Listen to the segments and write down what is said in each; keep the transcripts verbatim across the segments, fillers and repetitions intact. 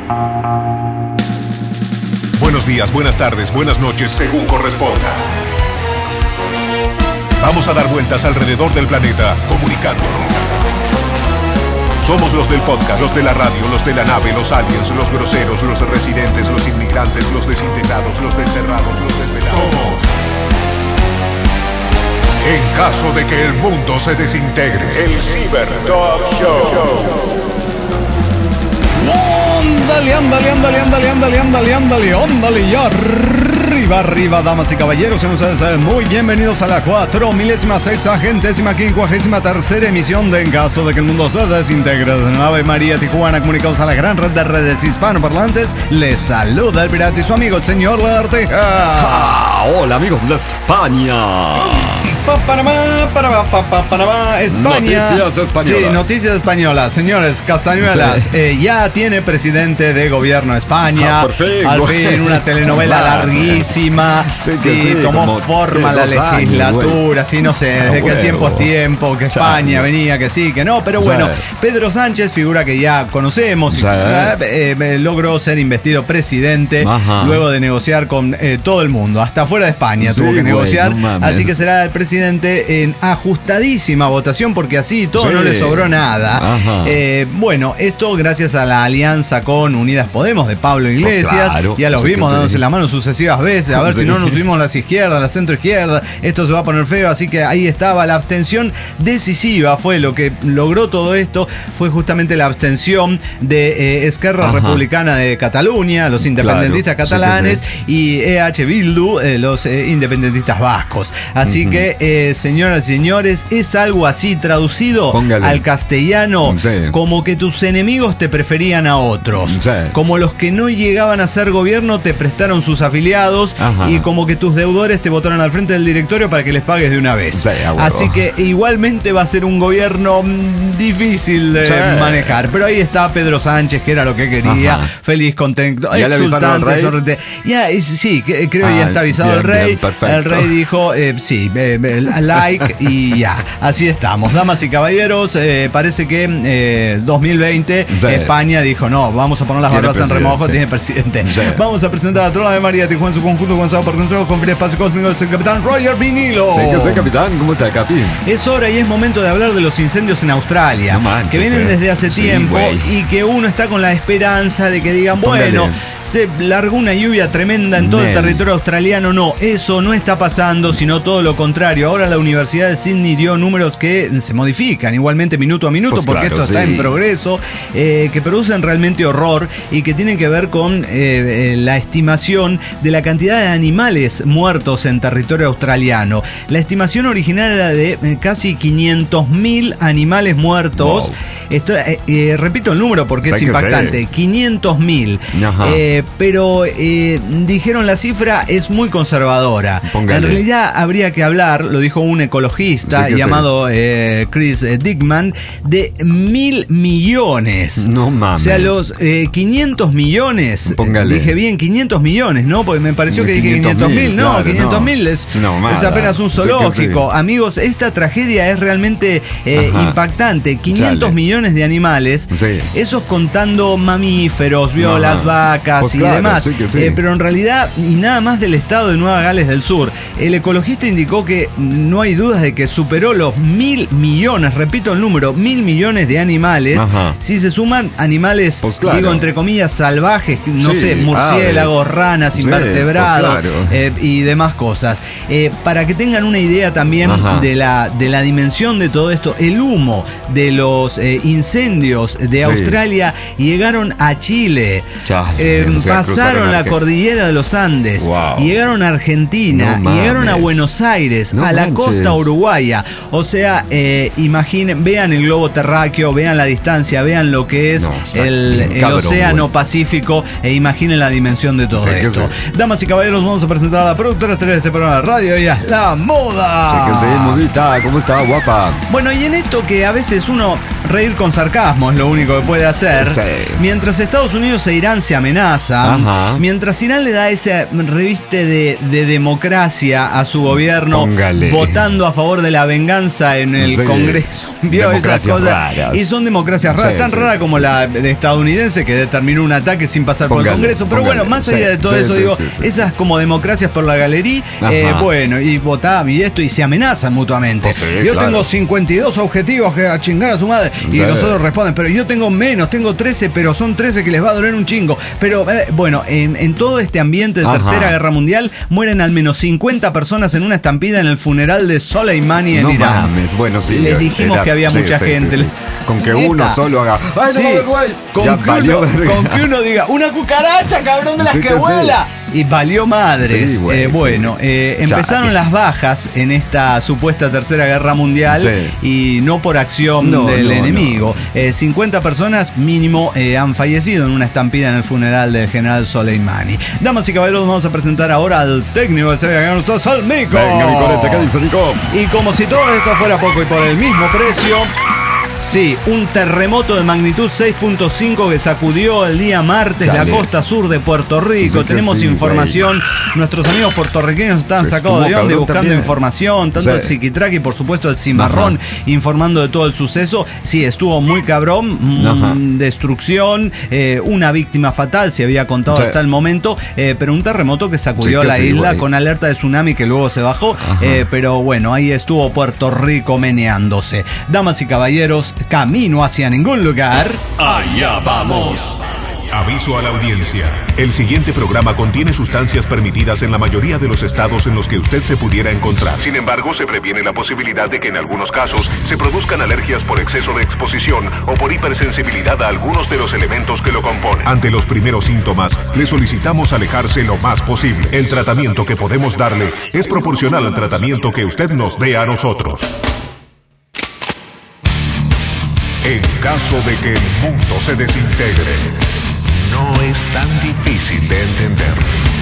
Buenos días, buenas tardes, buenas noches, según corresponda. Vamos a dar vueltas alrededor del planeta, comunicándonos. Somos los del podcast, los de la radio, los de la nave, los aliens, los groseros, los residentes, los inmigrantes, los desintegrados, los desterrados, los desvelados. Somos. En caso de que el mundo se desintegre, el Cyber Dog Show. Ándale, ándale, ándale, ándale, ándale, ándale, ándale, ándale, y arriba, arriba, damas y caballeros, sean ustedes muy bienvenidos a la cuatro milésima sexagentésima quincuagésima tercera emisión de En caso de que el mundo se desintegre de Ave María Tijuana, comunicados a la gran red de redes hispanoparlantes. Les saluda el pirata y su amigo el señor Larteja. Ah, hola amigos de España. Panamá, Panamá, Panamá, España. Noticias españolas. Sí, noticias españolas. Señores, Castañuelas, sí. eh, ya tiene presidente de gobierno España. Ah, por fin. Al fin, una telenovela larguísima. Sí, sí, sí, cómo como forma la legislatura. Sí, no sé, desde que el tiempo es tiempo, que España Chale. venía, que sí, que no. Pero bueno, Sí. Pedro Sánchez, figura que ya conocemos, y, Sí. eh, eh, logró ser investido presidente. Ajá. Luego de negociar con eh, todo el mundo, hasta fuera de España Sí, tuvo que güey, negociar. no mames. Así que será el presidente en ajustadísima votación, porque así todo Sí. no le sobró nada. Ajá. Eh, bueno, esto gracias a la alianza con Unidas Podemos de Pablo Iglesias. Pues claro, ya los sí que vimos sí. dándose la mano sucesivas veces, a ver Sí. si no nos subimos las izquierdas, la centro izquierda, esto se va a poner feo. Así que ahí estaba la abstención decisiva, fue lo que logró todo esto, fue justamente la abstención de eh, Esquerra Ajá. Republicana de Cataluña, los independentistas Claro, catalanes, sí que y E H Bildu, eh, los eh, independentistas vascos. Así Ujú. que, eh, señoras y señores, es algo así traducido Póngale. al castellano, Sí. como que tus enemigos te preferían a otros, Sí. como los que no llegaban a ser gobierno te prestaron sus afiliados, Ajá. y como que tus deudores te votaron al frente del directorio para que les pagues de una vez. Sí, a huevo. Así que igualmente va a ser un gobierno mm, difícil de Sí. manejar, pero ahí está Pedro Sánchez, que era lo que quería. Ajá. Feliz, contento, ¿Ya le avisaron al rey? sonriente. Ya, es- sí, que- creo que ya Ah, está avisado bien, el rey. bien, perfecto. El rey dijo, eh, sí, eh, eh, like y ya. Así estamos. Damas y caballeros, eh, parece que eh, dos mil veinte Sí. España dijo, no, vamos a poner las Tiene barbas en presidente. remojo, tiene presidente. Sí. Vamos a presentar a Trono de María Tijuana en su conjunto, comenzado por consejo con fin espacio cósmico, es el capitán Roger Vinilo. Sí que sé, capitán, ¿cómo está, capi? Es hora y es momento de hablar de los incendios en Australia, No manches, que vienen eh. desde hace Sí, tiempo, güey. y que uno está con la esperanza de que digan, bueno, Póngale. se largó una lluvia tremenda en todo el Nel. territorio australiano. No, eso no está pasando, sino todo lo contrario. Ahora la Universidad de Sydney dio números que se modifican igualmente minuto a minuto, Pues porque claro, esto está sí. en progreso, eh, que producen realmente horror y que tienen que ver con eh, eh, la estimación de la cantidad de animales muertos en territorio australiano. La estimación original era de eh, casi quinientos mil animales muertos. Wow. Esto, eh, eh, repito el número porque es Sé que impactante, sé. quinientos mil. Ajá. Eh, pero eh, dijeron la cifra es muy conservadora. Póngale. En realidad habría que hablar, lo dijo un ecologista Sí que llamado eh, Chris eh, Dickman, de mil millones. No mames. O sea, los eh, quinientos millones. Póngale. Dije bien, quinientos millones, ¿no? Porque me pareció que dije quinientos quinientos mil. mil, No, claro, quinientos no. mil es, Es una mamada. es apenas un Sí que zoológico. sí. Amigos, esta tragedia es realmente eh, Ajá. impactante. quinientos Chale. millones de animales. Sí. Esos contando mamíferos, violas, Ajá. vacas Pues y claro, demás. sí que sí. Eh, pero en realidad, y nada más del estado de Nueva Gales del Sur, el ecologista indicó que no hay dudas de que superó los mil millones, repito el número, mil millones de animales. Ajá. Si se suman animales, Pues claro. digo entre comillas, salvajes, no Sí, sé, murciélagos, aves. ranas, Sí, invertebrados, pues claro. eh, y demás cosas. Eh, para que tengan una idea también Ajá. de la, de la dimensión de todo esto, el humo de los eh, incendios de Sí. Australia llegaron a Chile, Chale, eh, o sea, pasaron cruzaron la Arge- cordillera de los Andes, Wow. llegaron a Argentina, No llegaron a mames. Buenos Aires, No a la manches. costa uruguaya. O sea, eh, imaginen, vean el globo terráqueo, vean la distancia, vean lo que es No, está el, bien el cabrón, océano güey. Pacífico, e imaginen la dimensión de todo Sí, que esto. sí. Damas y caballeros, vamos a presentar a la productora estrella de este programa de radio, ella es La Moda. Sí que sí, modita, ¿cómo está, guapa? Bueno, y en esto que a veces uno reír con sarcasmo es lo único que puede hacer, Sí. mientras Estados Unidos e Irán se amenazan, amenaza, Ajá. mientras Irán le da ese reviste de, de democracia a su gobierno, Póngale. votando a favor de la venganza en el Sí. Congreso. Vio esas Democracias cosas. raras. Y son democracias raras, Sí, tan sí, raras sí, como sí. la de estadounidense que determinó un ataque sin pasar por Póngale, el Congreso. Pero póngale. bueno, más Sí, allá de todo sí, eso, sí, digo, sí, sí, esas sí. como democracias por la galería, eh, Ajá. bueno, y votá y esto, y se amenazan mutuamente. Oh, sí, yo claro. tengo cincuenta y dos objetivos que a chingar a su madre. Y Sí. los otros responden, pero yo tengo menos, tengo trece, pero son trece que les va a doler un chingo. Pero eh, bueno, en, en todo este ambiente de Ajá. Tercera Guerra Mundial, mueren al menos cincuenta personas en una estampida en el funeral de Soleimani en No Irán. mames, bueno, sí. Les dijimos era- que había sí, mucha sí, gente. sí, sí. Con que Neta. uno solo haga. ¡Ay, Sí, no mames, güey! con, Ya que valió uno, verga. con que uno diga, una cucaracha, cabrón, de las Sí que que sí. vuela. Y valió madres. Sí, güey, Eh, sí. bueno, eh, empezaron Chale. las bajas en esta supuesta Tercera Guerra Mundial, Sí. y no por acción No, del no, enemigo. Eh, cincuenta personas mínimo eh, han fallecido en una estampida en el funeral del general Soleimani. Damas y caballeros, vamos a presentar ahora al técnico de Tercera Guerra Mundial, al Mico. Venga, mi corete, ¿qué dice Nico? Y como si todo esto fuera poco y por el mismo precio, sí, un terremoto de magnitud seis punto cinco que sacudió el día martes Chale. la costa sur de Puerto Rico. Sí que Tenemos sí, información. Nuestros amigos puertorriqueños están Pues sacados de estuvo onda y cabrón buscando también. información. Tanto Sí. el Psiquitrack y por supuesto el Cimarrón informando de todo el suceso. Sí, estuvo muy cabrón. mm, Ajá. Destrucción, eh, una víctima fatal se había contado Sí. hasta el momento, eh, pero un terremoto que sacudió Sí que la sí, isla güey. con alerta de tsunami que luego se bajó. eh, pero bueno, ahí estuvo Puerto Rico meneándose. Damas y caballeros, camino hacia ningún lugar. Allá vamos. Aviso a la audiencia. El siguiente programa contiene sustancias permitidas en la mayoría de los estados en los que usted se pudiera encontrar. Sin embargo, se previene la posibilidad de que en algunos casos se produzcan alergias por exceso de exposición o por hipersensibilidad a algunos de los elementos que lo componen. Ante los primeros síntomas, le solicitamos alejarse lo más posible. El tratamiento que podemos darle es proporcional al tratamiento que usted nos dé a nosotros. En caso de que el mundo se desintegre, no es tan difícil de entender.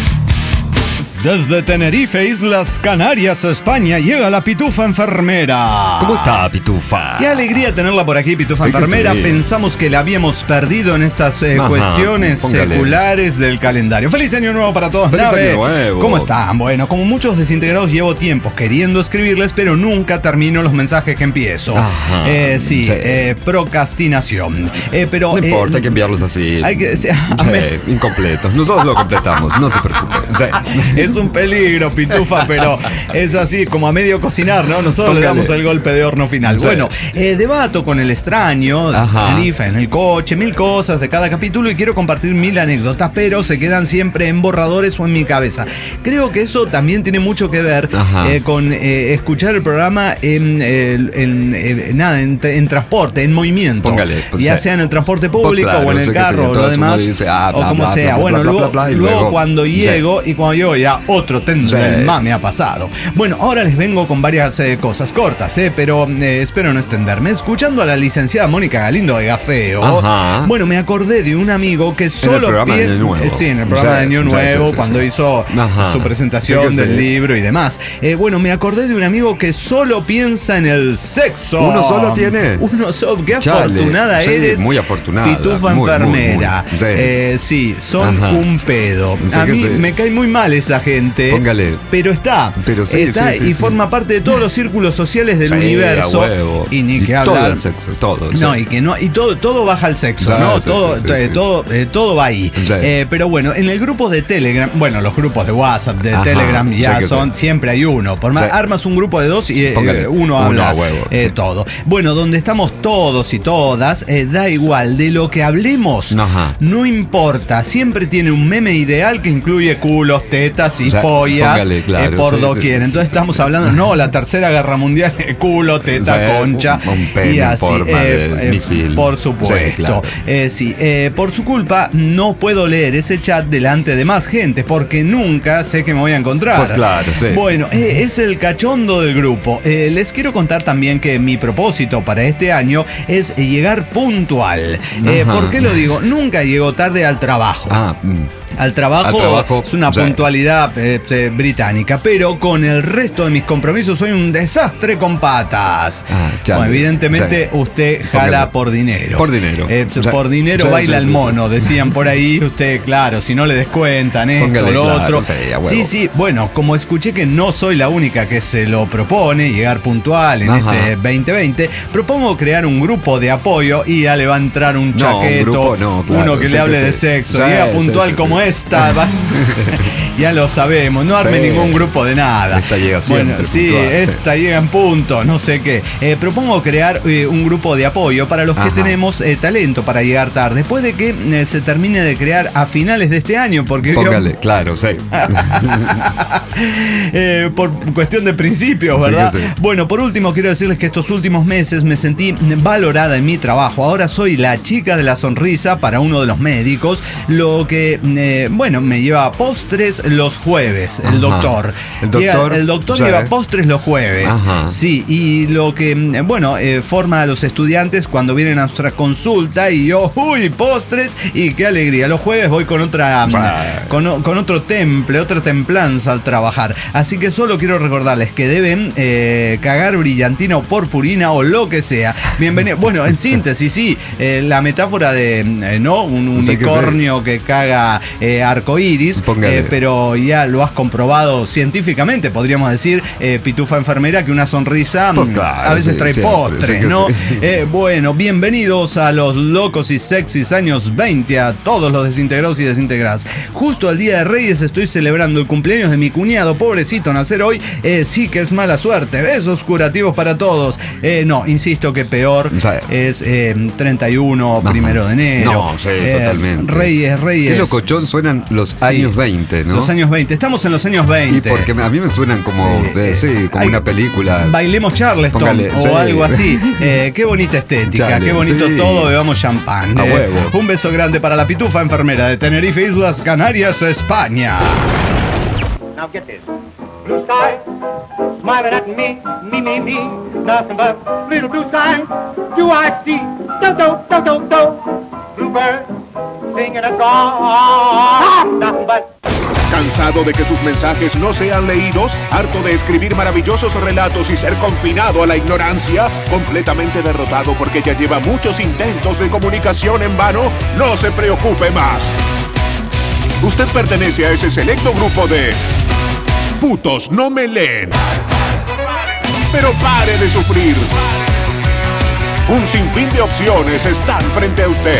Desde Tenerife, Islas Canarias, España, llega la Pitufa Enfermera. ¿Cómo está, Pitufa? Qué alegría tenerla por aquí, Pitufa Sí que Enfermera. sí. Pensamos que la habíamos perdido en estas eh, Ajá, cuestiones póngale. seculares del calendario. ¡Feliz Año Nuevo para todos! ¡Feliz Nave. Año Nuevo! ¿Cómo están? Bueno, como muchos desintegrados llevo tiempo queriendo escribirles, pero nunca termino los mensajes que empiezo. Ajá, Eh, sí, sí. eh, procrastinación. Eh, pero, No eh, importa, hay que enviarlos así. hay que- sí, a Sí, ver. incompletos. Nosotros lo completamos, no se preocupe. Sí. Es un peligro, Pitufa, pero es así, como a medio cocinar, ¿no? Nosotros le Póngale. damos el golpe de horno final. Sí. Bueno, eh, debato con el extraño, Ajá. Tenerife, en el coche, mil cosas de cada capítulo y quiero compartir mil anécdotas, pero se quedan siempre en borradores o en mi cabeza. Creo que eso también tiene mucho que ver Ajá. eh, con eh, escuchar el programa en, en- en- en- nada, en, en transporte, en movimiento. Póngale, pues, ya sí. sea en el transporte Pues público claro, o en el sí que sí, carro o lo entonces uno demás, dice, ah, o bla, como bla, sea. bla, bla, bueno, bla, luego, bla, bla, y luego luego- cuando sí. llego y cuando llego ya otro tenso Sí. del ma me ha pasado. Bueno, ahora les vengo con varias eh, cosas cortas, eh, pero eh, espero no extenderme. Escuchando a la licenciada Mónica Galindo de Gafeo, Ajá. bueno, me acordé de un amigo que solo programa de pie- Año Nuevo. eh, sí, en el programa Sí, de Año sí, Nuevo, sí, sí, cuando sí. hizo Ajá. su presentación Sí que del sí. libro y demás. Eh, bueno, me acordé de un amigo que solo piensa en el sexo. ¿Uno solo tiene? Uno solo. Qué Chale. afortunada Sí, eres. muy afortunada. Pitufa Muy, muy, enfermera. muy. Sí. Eh, sí, son Ajá. un pedo. Sí a que mí sí. me cae muy mal esa gente. Póngale. Pero está. Pero sí, está sí, sí, y sí. forma parte de todos los círculos sociales del Sí, universo. a huevo. Y ni Y que todo hablar. el sexo, todo, No, sí. y que no, y todo, todo baja al sexo, Ah, ¿no? sí, todo, sí, sí, eh, sí. todo, eh, todo va ahí. Sí. Eh, pero bueno, en el grupo de Telegram, bueno, los grupos de WhatsApp, de Ajá, Telegram ya sí que son, sí. siempre hay uno. Por más, Sí. armas un grupo de dos y eh, Póngale, uno uno habla a huevo, eh, sí. todo. Bueno, donde estamos todos y todas, eh, da igual, de lo que hablemos, Ajá. no importa. Siempre tiene un meme ideal que incluye culos, tetas y O sea, pollas póngale, claro, eh, por sí, doquier. sí, Entonces sí, estamos sí, hablando, no, la tercera guerra mundial, culo, teta, O sea, concha. un- un pene y en así, forma de misil. Por supuesto. Sí, claro. Eh, sí, eh, por su culpa no puedo leer ese chat delante de más gente porque nunca sé que me voy a encontrar. Pues claro, sí. Bueno, eh, es el cachondo del grupo. Eh, les quiero contar también que mi propósito para este año es llegar puntual. Eh, Ajá. ¿Por qué lo digo? Nunca llego tarde al trabajo. Ah, mm. Al trabajo, Al trabajo, es una o sea, puntualidad eh, eh, británica, pero con el resto de mis compromisos soy un desastre con patas. Ah, ya, bueno, evidentemente ya. usted jala por dinero. Por dinero. Eh, O sea, por dinero o sea, baila sí, el sí, mono, decían por ahí. Usted, claro, si no le descuentan esto, Póngale, lo claro, otro. sí, a huevo. Sí, sí, bueno, como escuché que no soy la única que se lo propone, llegar puntual en Ajá. este veinte veinte, propongo crear un grupo de apoyo y ya le va a entrar un No, chaqueto, un grupo no, claro, uno que sí, le hable sí. de sexo, Sí, llega sí, puntual sí, como sí. esta, va- ya lo sabemos, no arme Sí. ningún grupo de nada. Esta llega siempre Bueno, sí, puntual, sí. esta llega en punto, no sé qué. Eh, propongo crear eh, un grupo de apoyo para los que Ajá. tenemos eh, talento para llegar tarde, después de que eh, se termine de crear a finales de este año, porque Póngale, claro, sí. eh, por cuestión de principios, Sí, ¿verdad? que sí. Bueno, por último quiero decirles que estos últimos meses me sentí valorada en mi trabajo. Ahora soy la chica de la sonrisa para uno de los médicos, lo que, eh, bueno, me lleva postres los jueves, el Ajá. doctor. El doctor, Llega- el doctor o sea, lleva postres los jueves. Ajá. Sí, y lo que, eh, bueno, eh, forma a los estudiantes cuando vienen a nuestra consulta y yo, uy, postres y qué alegría. Los jueves voy con otra, Bah. con, o- con otro temple, otra templanza al trabajar. Así que solo quiero recordarles que deben eh, cagar brillantina o purpurina o lo que sea. Bienvenido. Bueno, en síntesis, sí, eh, la metáfora de, eh, ¿no? Un Sí que unicornio que caga eh, arcoíris, Póngale. eh, pero ya lo has comprobado científicamente, podríamos decir, eh, pitufa enfermera, que una sonrisa Pues mm, claro, a veces sí, trae siempre, postres, sí que ¿no? sí. Eh, bueno, bienvenidos a los locos y sexys años veinte, a todos los desintegrados y desintegradas. Justo al Día de Reyes estoy celebrando el cumpleaños de mi cuñado, pobrecito, nacer hoy eh, sí que es mala suerte. Besos curativos para todos. Eh, no, insisto que peor O sea, es eh, treinta y uno, Ajá. primero de enero. No, sí, Eh, totalmente. Reyes, Reyes. Qué locochón suenan los Sí. años veinte, ¿no? Los años veinte. Estamos en los años Y veinte. porque a mí me suenan como, Sí, eh, eh, sí, como hay- una película. Bailemos Charleston Póngale, o sí. algo así. Eh, qué bonita estética, Chale, qué bonito sí. todo, bebamos champán. A eh. huevo. Un beso grande para la pitufa enfermera de Tenerife, Islas Canarias, España. Now get this. Blue sky, smiling at me, me, me, me. Nothing but little blue sky. Do I see? Do, do, do, do, do. Bluebird singing a song. Nothing but. ¿Cansado de que sus mensajes no sean leídos? ¿Harto de escribir maravillosos relatos y ser confinado a la ignorancia? ¿Completamente derrotado porque ya lleva muchos intentos de comunicación en vano? No se preocupe más. Usted pertenece a ese selecto grupo de putos no me leen. Pero pare de sufrir. Un sinfín de opciones están frente a usted.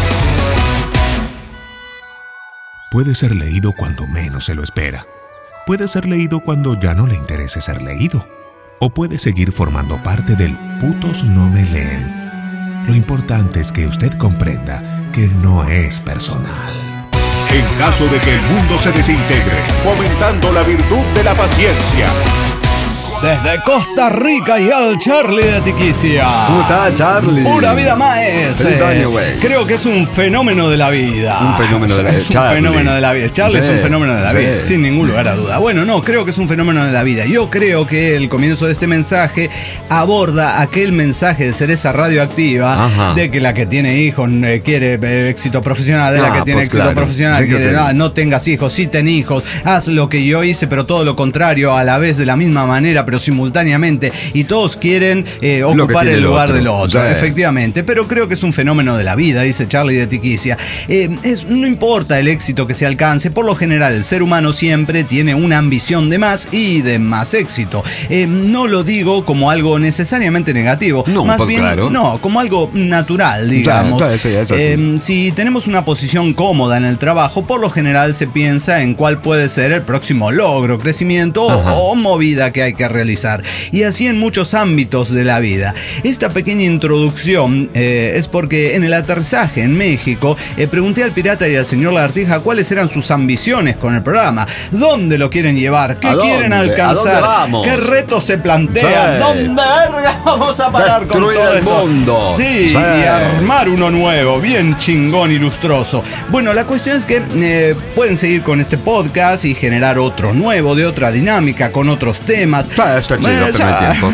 Puede ser leído cuando menos se lo espera. Puede ser leído cuando ya no le interese ser leído. O puede seguir formando parte del putos no me leen. Lo importante es que usted comprenda que no es personal. En caso de que el mundo se desintegre, fomentando la virtud de la paciencia. Desde Costa Rica y al Charlie de Tiquicia. ¿Cómo está, Charlie? Pura vida más. Feliz eh, año, güey. Creo que es un fenómeno de la vida. Un fenómeno de la vida. Es un Charlie. fenómeno de la vida. Charlie Sí, es un fenómeno de la sí. vida, sin ningún lugar a duda. Bueno, no, creo que es un fenómeno de la vida. Yo creo que el comienzo de este mensaje aborda aquel mensaje de Cereza Radioactiva, Ajá. de que la que tiene hijos eh, quiere eh, éxito profesional, de la Ah, que tiene pues éxito claro. profesional, Sí que quiere, sí. "Ah, no tengas hijos, sí ten hijos, haz lo que yo hice, pero todo lo contrario, a la vez de la misma manera, pero simultáneamente. Y todos quieren eh, Lo que ocupar tiene el el lugar otro. del otro, Sí. efectivamente. Pero creo que es un fenómeno de la vida, dice Charlie de Tiquicia. Eh, es, no importa el éxito que se alcance, por lo general el ser humano siempre tiene una ambición de más y de más éxito. Eh, no lo digo como algo necesariamente negativo, No, más pues bien, claro. no, como algo natural, digamos. Claro, sí, eso sí. Eh, si tenemos una posición cómoda en el trabajo, por lo general se piensa en cuál puede ser el próximo logro, crecimiento Ajá. o, o movida que hay que realizar. Y así en muchos ámbitos de la vida. Esta pequeña introducción eh, es porque en el aterrizaje en México eh, pregunté al pirata y al señor Lagartija cuáles eran sus ambiciones con el programa. ¿Dónde lo quieren llevar? ¿Qué ¿A dónde? quieren ¿A alcanzar? dónde vamos? ¿Qué retos se plantean? Sí. ¿Dónde verga vamos a parar con Destruir todo el esto? mundo. Sí, Sí. y armar uno nuevo, bien chingón y lustroso. Bueno, la cuestión es que eh, pueden seguir con este podcast y generar otro nuevo, de otra dinámica, con otros temas. Sí, Ah, está chido, Bueno, pero no hay ya. tiempo.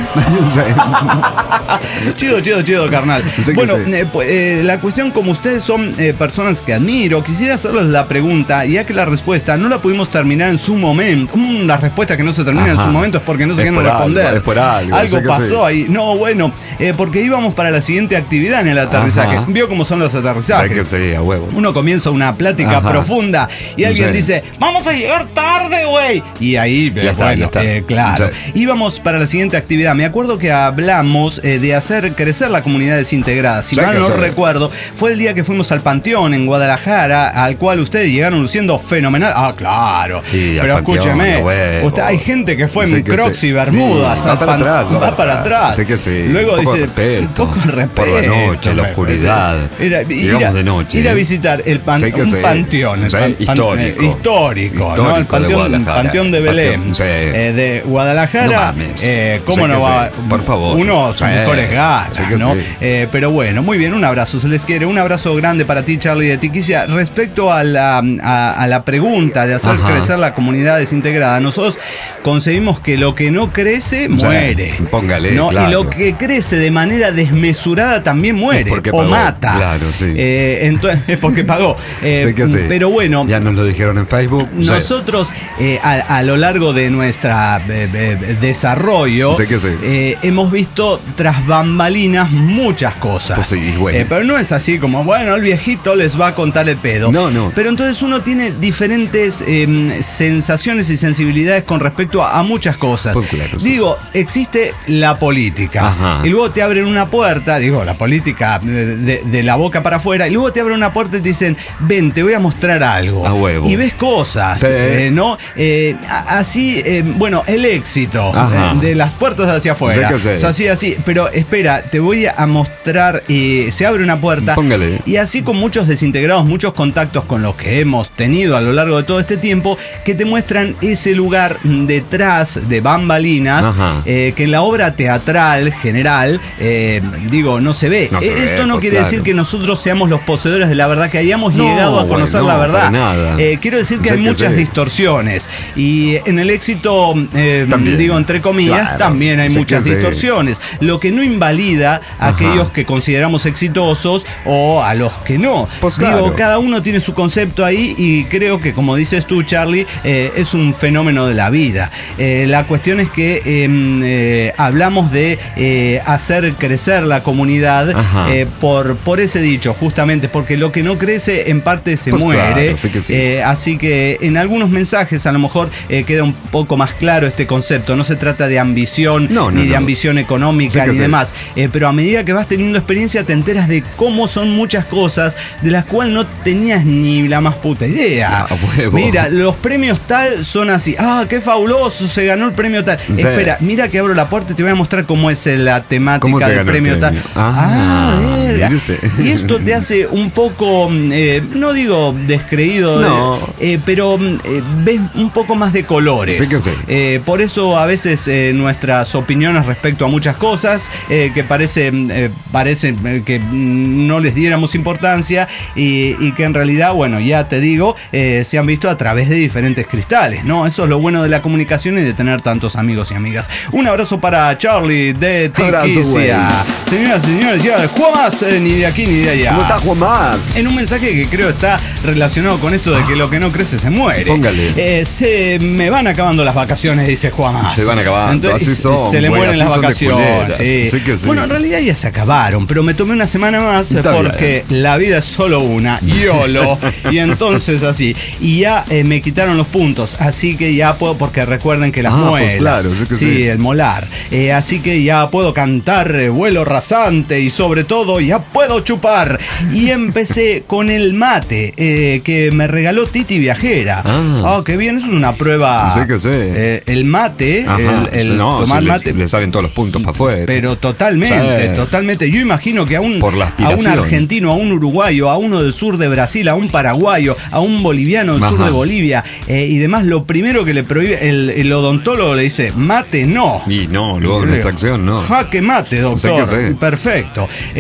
Sí. Chido, chido, chido, carnal. Sí que Bueno, sí. eh, pues, eh, la cuestión, como ustedes son eh, personas que admiro, quisiera hacerles la pregunta, ya que la respuesta no la pudimos terminar en su momento. Mm, la respuesta que no se termina Ajá. en su momento es porque no se Es quieren por algo, responder. es por algo, sé que pasó sí. ahí. No, bueno, eh, porque íbamos para la siguiente actividad en el aterrizaje. Ajá. Vio cómo son los Sé aterrizajes. que sí, a huevo. Uno comienza una plática Ajá. profunda y alguien Sí. dice, vamos a llegar tarde, güey. Y ahí, Ya eh, está, bueno, ya está. eh, claro. Sí. Íbamos para la siguiente actividad. Me acuerdo que hablamos eh, de hacer crecer la comunidad desintegrada. Si Sí mal que no sí. recuerdo, fue el día que fuimos al Panteón en Guadalajara, al cual ustedes llegaron luciendo fenomenal. Ah, claro. Sí, al Pero Panteón, escúcheme, a huevo. usted, hay gente que fue en Sí que Crocs sí. y Bermudas. Sí, va al para pan- atrás, va Va para para atrás. atrás. Sí que sí. Luego Un poco dice, de respeto. un poco de respeto. Por la noche, la oscuridad. Era- ir Llegamos a- de noche. Ir a ¿eh? visitar el pan- Sí que un sí. panteón. El Sí, pan- pan- histórico. eh, histórico, ¿no? El Histórico de panteón, Guadalajara. panteón de Belén. Panteón, sí. eh, de Guadalajara. No mames. eh, ¿Cómo Sí no que va? sí. Por favor. Uno, sus Sí. mejores galas, Sí que ¿no? sí. Eh, pero bueno, muy bien, un abrazo, se les quiere. Un abrazo grande para ti, Charlie de Tiquicia. Respecto a la, a, a la pregunta de hacer Ajá. crecer la comunidad desintegrada, nosotros concebimos que lo que no crece, muere. póngale, ¿no? claro. Y lo que crece de manera desmesurada también muere. Es porque o pagó, mata. claro, sí. Eh, entonces, es porque pagó. Eh, Sí que sí. Pero bueno. Ya nos lo dijeron en Facebook. Sí. Nosotros, eh, a, a lo largo de nuestra eh, eh, desarrollo, Sí que sí. eh, hemos visto tras bambalinas muchas cosas. Pues sí, bueno. Eh, pero no es así como, bueno, el viejito les va a contar el pedo. No, no. Pero entonces uno tiene diferentes eh, sensaciones y sensibilidades con respecto a, a muchas cosas. Pues claro, sí. Digo, existe la política. Ajá. Y luego te abren una puerta, digo, la política de, de- de la boca para afuera, y luego te abren una puerta y te dicen, ven, te voy a mostrar algo. A huevo. Y ves cosas, Sí. eh, ¿no? Eh, a- así, eh, bueno, el éxito Ajá. eh, de las puertas hacia afuera. Sí que sí. O sea, así, así. Pero espera, te voy a mostrar, eh, se abre una puerta. Póngale. Y así con muchos desintegrados, muchos contactos con los que hemos tenido a lo largo de todo este tiempo, que te muestran ese lugar detrás de bambalinas, Ajá. eh, que en la obra teatral general, eh, digo, no se ve. No se Eh, ve, Esto no pues, quiere claro. decir que nosotros seamos los poseedores de la verdad, que hayamos No, llegado a conocer bueno, la verdad. para nada. Eh, quiero decir que Sé hay que muchas sí. distorsiones. Y en el éxito, eh, También. digo, entre comillas, Claro, también hay sé muchas que sí. distorsiones. Lo que no invalida a Ajá. aquellos que consideramos exitosos o a los que no. Pues Digo, claro. cada uno tiene su concepto ahí y creo que, como dices tú, Charlie, eh, es un fenómeno de la vida. Eh, la cuestión es que eh, eh, hablamos de eh, hacer crecer la comunidad Ajá. eh, por, por ese dicho, justamente, porque lo que no crece en parte se Pues muere. claro, sí que sí. Eh, así que en algunos mensajes a lo mejor eh, queda un poco más claro este concepto. No se trata de ambición, No, no, ni de no. ambición económica, Sí que ni sí. demás. Eh, pero a medida que vas teniendo experiencia te enteras de cómo son muchas cosas de las cuales no tenías ni la más puta idea. A huevo. Mira, los premios tal son así. Ah, qué fabuloso, se ganó el premio tal. Sí. Espera, mira que abro la puerta y te voy a mostrar cómo es eh, la temática ¿Cómo se del ganó el premio, premio? tal. Ah, verga. mire usted. Y esto te hace un poco, eh, no digo descreído, de- No. eh, pero eh, ves un poco más de colores. Sí que sí. Eh, por eso a veces eh, nuestras opiniones respecto a muchas cosas eh, que parecen, eh, parecen eh, que mm, no les diéramos importancia y, y que en realidad, bueno, ya te digo, eh, se han visto a través de diferentes cristales, ¿no? Eso es lo bueno de la comunicación y de tener tantos amigos y amigas. Un abrazo para Charlie de Abrazo, Tiquicia. güey. Señoras y señores, ya Juan más, eh, ni de aquí ni de allá. ¿Cómo está Juan Más? En un mensaje que creo está relacionado con esto de que lo que no crece se muere. Póngale. Eh, se me van acabando las vacaciones, dice Juan Más. Se van acabando, así son, se le güey, mueren así las son de vacaciones. culeras, Sí. sí que sí. Bueno, en realidad ya se acabaron, pero me tomé una semana más Está porque la vida es solo una, YOLO. Y entonces así. Y ya eh, me quitaron los puntos, así que ya puedo, porque recuerden que las Ah, pues muelas. claro, sí que sí. el molar. Eh, así que ya puedo cantar eh, vuelo rasante y sobre todo ya puedo chupar. Y empecé con el mate eh, que me regaló Titi Viajera. Ah. Oh, qué bien, eso es una prueba. Sí que sí. Eh, el mate, Ajá. el, el no, tomar sí, le- mate. Le, salen todos los puntos para afuera. Pero totalmente, Sí. totalmente. Yo imagino que a un, Por la a un aspiración. argentino, a un uruguayo, a uno del sur de Brasil, a un paraguayo, a un boliviano del sur Ajá. de Bolivia eh, y demás, lo primero que le prohíbe, el, el odontólogo le dice, mate no. Y no, luego una extracción, no. Jaque mate, doctor. Sí que sí. Perfecto. Eh, bueno,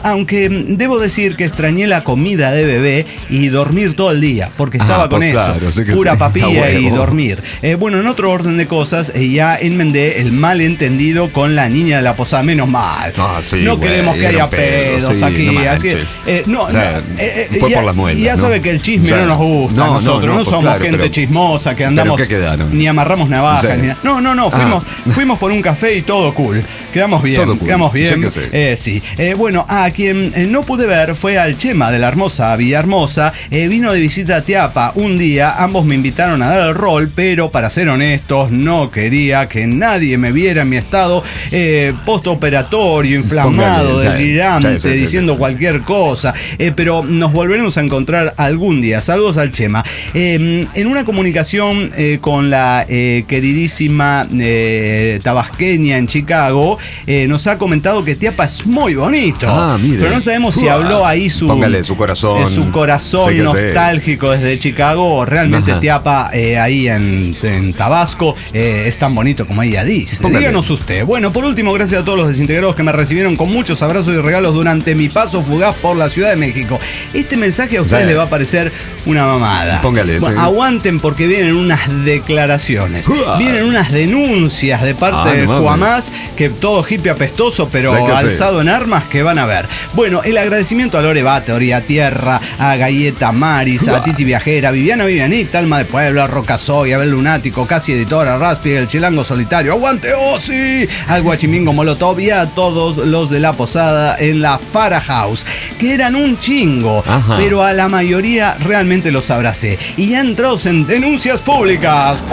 aunque debo decir que extrañé la comida de bebé y dormir todo el día, porque estaba ah, con pues eso, claro, sí que pura sí. papilla y huevo. dormir. Eh, bueno, en otro orden de cosas, eh, ya enmendé el malentendido con la niña de la posada, menos mal. Ah, sí, no güey, queremos que era haya un pedo, pedos sí, aquí. no así, manches. eh, no, O sea, no, eh, eh, fue ya, por las muelas, ya ¿no? sabe que el chisme O sea, no nos gusta no, a nosotros, no, no, no, pues somos claro, gente pero- chismosa que andamos ¿pero qué quedaron? ni amarramos navajas. O sea, ni nada. No, no, no, fuimos, ah. fuimos por un café y todo cool. Quedamos bien, Todo cool. quedamos bien. Sí que sí. Eh, sí. Eh, bueno, a quien eh, no pude ver fue al Chema de la hermosa Villahermosa. Eh, vino de visita a Teapa un día. Ambos me invitaron a dar el rol, pero para ser honestos, no quería que nadie me viera en mi estado eh, postoperatorio, inflamado, Póngale, sí. delirante, Sí, sí, sí, diciendo sí. cualquier cosa. Eh, pero nos volveremos a encontrar algún día. Saludos al Chema. Eh, en una comunicación eh, con la eh, queridísima eh, tabasqueña en Chicago, eh, nos ha comentado que Teapa es muy bonito. Ah, mire. Pero no sabemos si Uah. habló ahí su, Póngale su corazón. eh, su corazón Sí que sí. nostálgico desde Chicago. O realmente Ajá. Teapa eh, ahí en, en Tabasco eh, es tan bonito como ella dice. Póngale. Díganos usted. Bueno, por último, gracias a todos los desintegrados que me recibieron con muchos abrazos y regalos durante mi paso fugaz por la Ciudad de México. Este mensaje a ustedes Sí. le va a parecer una mamada. Póngale, Bueno, sí. aguanten porque vienen unas declaraciones. Uah. Vienen unas denuncias de parte Ah, de no mames. Juamás, que todo hippie apestoso, pero Sí que sí. alzado en armas, que van a ver. Bueno, el agradecimiento a Lore Batori, a Tierra, a Galleta Maris, a Uah. Titi Viajera, a Viviana Vivianita, Alma de Pueblo, a Rocasoy, a Abel Lunático, Casi Editora, a Raspi, el Chilango Solitario, ¡aguante Ozzy! Al Guachimingo Molotov y a todos los de la posada en la Fara House, que eran un chingo, Ajá. pero a la mayoría realmente los abracé. Y ya entrados en denuncias públicas.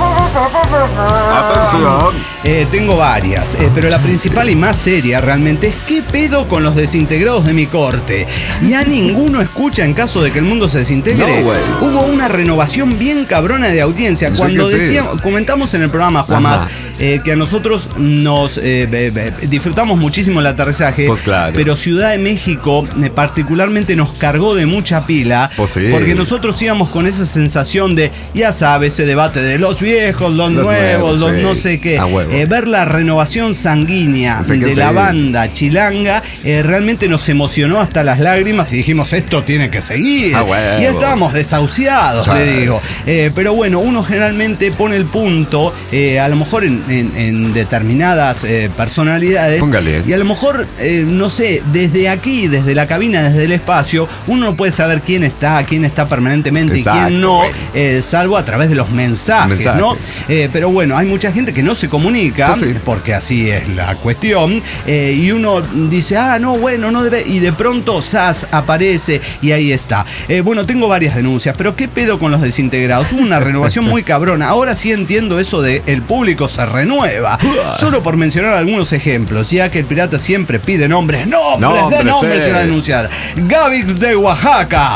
Atención. Eh, tengo varias, eh, pero la principal y más seria realmente es qué pedo con los desintegrados de mi corte. Ya ninguno escucha en caso de que el mundo se desintegre. No, güey. Hubo una renovación bien cabrona de audiencia. Sí Cuando que sí. decíamos, comentamos en el programa, Juanás, Ajá. eh, que a nosotros nos eh, be- be- disfrutamos muchísimo el aterrizaje, Pues claro. pero Ciudad de México eh, particularmente nos cargó de mucha pila, Pues sí. porque nosotros íbamos con esa sensación de, ya sabes, ese debate de los viejos, los, Los nuevos, nuevos, los sí. no sé qué. A huevo. Eh, ver la renovación sanguínea Sí que de sí. la banda chilanga eh, realmente nos emocionó hasta las lágrimas y dijimos, esto tiene que seguir. A huevo. Y estábamos desahuciados, Sí, le digo. sí, sí. Eh, pero bueno, uno generalmente pone el punto, eh, a lo mejor en, en- en determinadas eh, personalidades. Póngale. Y a lo mejor, eh, no sé, desde aquí, desde la cabina, desde el espacio, uno no puede saber quién está, quién está permanentemente Exacto, y quién no, güey. eh, salvo a través de los mensajes, Mensajes. ¿no? Eh, pero bueno, hay mucha gente que no se comunica, Pues sí. porque así es la cuestión, eh, y uno dice, ah, no, bueno, no debe, y de pronto S A S aparece y ahí está. Eh, bueno, tengo varias denuncias, pero ¿qué pedo con los desintegrados? Hubo una renovación muy cabrona. Ahora sí entiendo eso de el público se renueva. Solo por mencionar algunos ejemplos, ya que el pirata siempre pide nombres, nombres, de Nombres, nombres sí. se va a denunciar. Gavix de Oaxaca.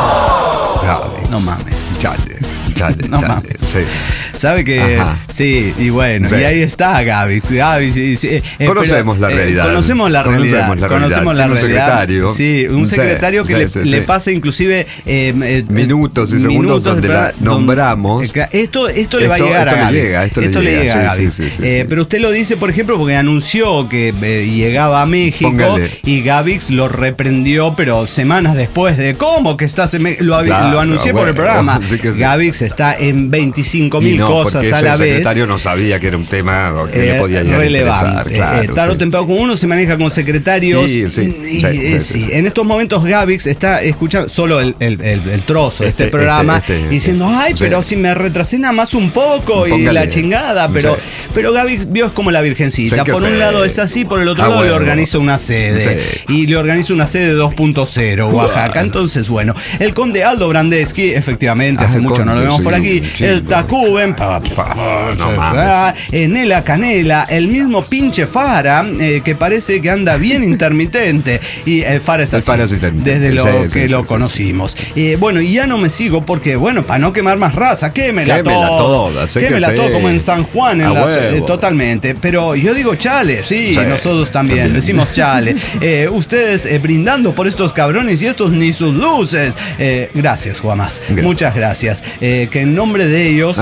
Gaby. No mames. Chale, chale, No chale. mames. Sí. Sabe que Ajá. sí, y bueno, Sí. y ahí está Gaby. Gaby sí, sí, eh, pero, Conocemos la eh, realidad. conocemos la Conocemos realidad. la Conocemos realidad. la Tiene un realidad. secretario. Sí, un Sí, secretario que sí, le, sí, le sí. pasa inclusive eh, eh, Minutos y eh, segundos donde la para- nombramos. eh, esto, esto le va a Esto- llegar esto a le Gaby. llega, esto le le llega, llega a sí, Gaby. sí, sí, sí, Eh, sí. Pero usted lo dice, por ejemplo, porque anunció que eh, llegaba a México. Póngale. Y Gavix lo reprendió, pero semanas después de cómo que estás en México. Lo, avi- Claro, lo anuncié por el bueno, programa. sí que sí. Gavix está en veinticinco Y mil no, cosas porque a ese la vez. secretario no sabía que era un tema que Eh, le podía llegar a relevante. interesar. Claro, Eh, tarde o sí. temprano, como uno se maneja con secretarios. Sí, sí, y- sí, y- sí, sí. sí, sí. En estos momentos Gavix está escuchando solo el, el- el- el trozo de este, Este, programa, este, este, diciendo, ay, sí. pero si me retrasé nada más un poco y Póngale. la chingada, pero, Sí. pero Gavix vio es como la virgencita. Sí que Por un sí. lado es así, por el otro Ah, lado le bueno. organiza una sede. Sí. Y le organiza una sede dos punto cero, Oaxaca. Entonces, bueno, el conde Aldo Brandeski, efectivamente, Ah, hace el mucho no lo conde, vemos sí, por aquí. sí, el bueno. Tacuben, pa, pa, Ah, no pa, mames. eh, Nela Canela, el mismo pinche Fara, eh, que parece que anda bien intermitente. Y el Fara es El así, Fara es intermitente, desde lo sí, que sí, lo sí, conocimos. Eh, bueno, y ya no me sigo porque, bueno, para no quemar más raza, quémela, Quémela todo. toda, sé que Quémela sí. todo como en San Juan, en A las- huevo. eh, totalmente. Pero yo digo chale, sí, Sí, nosotros también, también. decimos chale. Eh, ustedes eh, brindando por estos cabrones y estos ni sus luces. Eh, gracias, Juanás. Gracias. Muchas gracias. Eh, que en nombre de ellos Ajá. también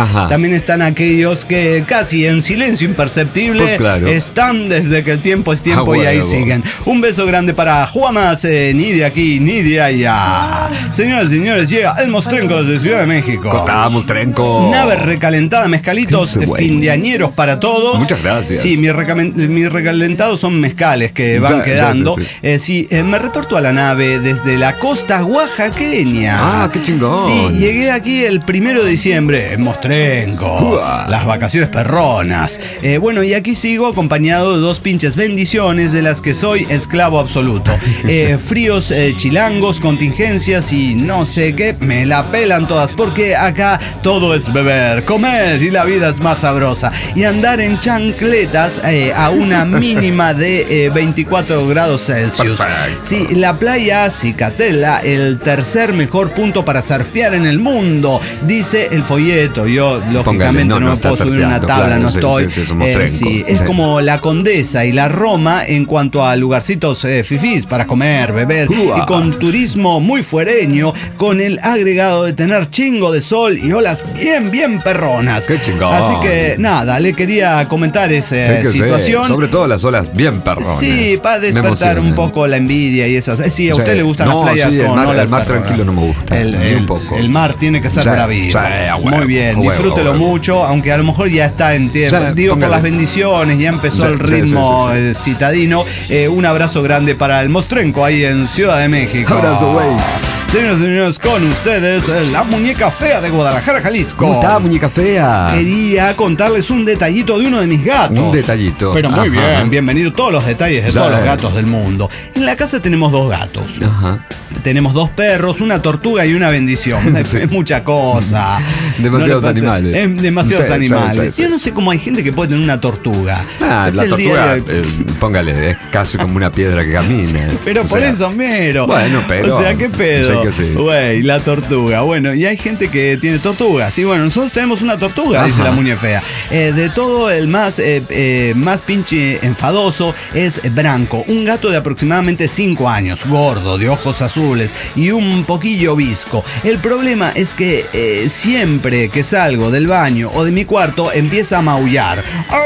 también están aquellos que casi en silencio imperceptible Pues claro. están desde que el tiempo es tiempo Ah, y ahí huevo. siguen. Un beso grande para Juamas, eh, ni de aquí, ni de allá. Señoras y señores, llega el Mostrenco desde Ciudad de México. Costamos, trenco. Nave recalentada, mezcalitos Qué bueno. findeañeros para todos. Muchas gracias. Sí, mis, recamen- mis recalentados son mezcales que van Ya, quedando. ya, sí, sí. Eh, sí, eh, me reporto a la nave desde la costa oaxaqueña. Ah, qué chingón. Sí, llegué aquí el primero de diciembre, en Mostrenco. Uah. Las vacaciones perronas. Eh, bueno, y aquí sigo acompañado de dos pinches bendiciones de las que soy esclavo absoluto. Eh, fríos eh, chilangos, contingencias y no sé qué, me la pelan todas porque acá todo es beber, comer y la vida es más sabrosa. Y andar en chancletas eh, a una mínima de eh, veinticuatro grados Celsius. Perfecto. Sí, la playa Cicatela, el tercer mejor punto para surfear en el mundo, dice el folleto. Yo, lógicamente, Póngale, no, no, no me está puedo subir a una surfeando, tabla, claro, no sí, estoy. sí, sí, somos Eh, trencos. sí, es Sí. como la Condesa y la Roma en cuanto a lugarcitos eh, fifís para comer, beber, Uah. y con turismo muy fuereño, con el agregado de tener chingo de sol y olas bien, bien perronas. Qué chingón. Así que nada, le quería comentar esa Sé que sé. situación. Sobre todo las olas bien perrones. Sí, para Me despertar un emocionan. poco la envidia y esas. eh, Sí, a Sí. usted le gustan No, las playas sí, el con mar- olas el mar perronas. tranquilo no me gusta, El, ni el- un poco. el mar tiene que ser Sí, bravío. sí, a huevo, Muy bien, a huevo, disfrútelo a huevo. mucho, aunque a lo mejor ya está en tiempo. Sí, Digo, por póngale. las bendiciones, ya empezó Sí, el sí, ritmo sí, sí, sí. eh, citadino. Eh, un abrazo grande para el Mostrenco ahí en Ciudad de México. Abrazo, güey. Señoras y señores, con ustedes, eh, la muñeca fea de Guadalajara, Jalisco. ¿Cómo está, muñeca fea? Quería contarles un detallito de uno de mis gatos. Un detallito. Pero muy Ajá. bien, bienvenido todos los detalles de Ya. todos los gatos del mundo. En la casa tenemos dos gatos. Ajá. Tenemos dos perros, una tortuga y una bendición. Es, Sí. es mucha cosa. Demasiados ¿No le pasa? animales. Es demasiados Sí, sí, animales. sí, sí. Yo no sé cómo hay gente que puede tener una tortuga. Ah, Es la el tortuga, día de- eh, póngale, es casi como una piedra que camina. Pero O por sea, eso mero. Bueno, pero- O sea, ¿qué pedo? sé que sí. Güey, la tortuga. Bueno, y hay gente que tiene tortugas. Y bueno, nosotros tenemos una tortuga, dice Ajá. la muñe fea. Eh, de todo, el más, eh, eh, más pinche enfadoso es Branco. Un gato de aproximadamente cinco años. Gordo, de ojos azules y un poquillo visco. El problema es que eh, siempre que salgo del baño o de mi cuarto empieza a maullar.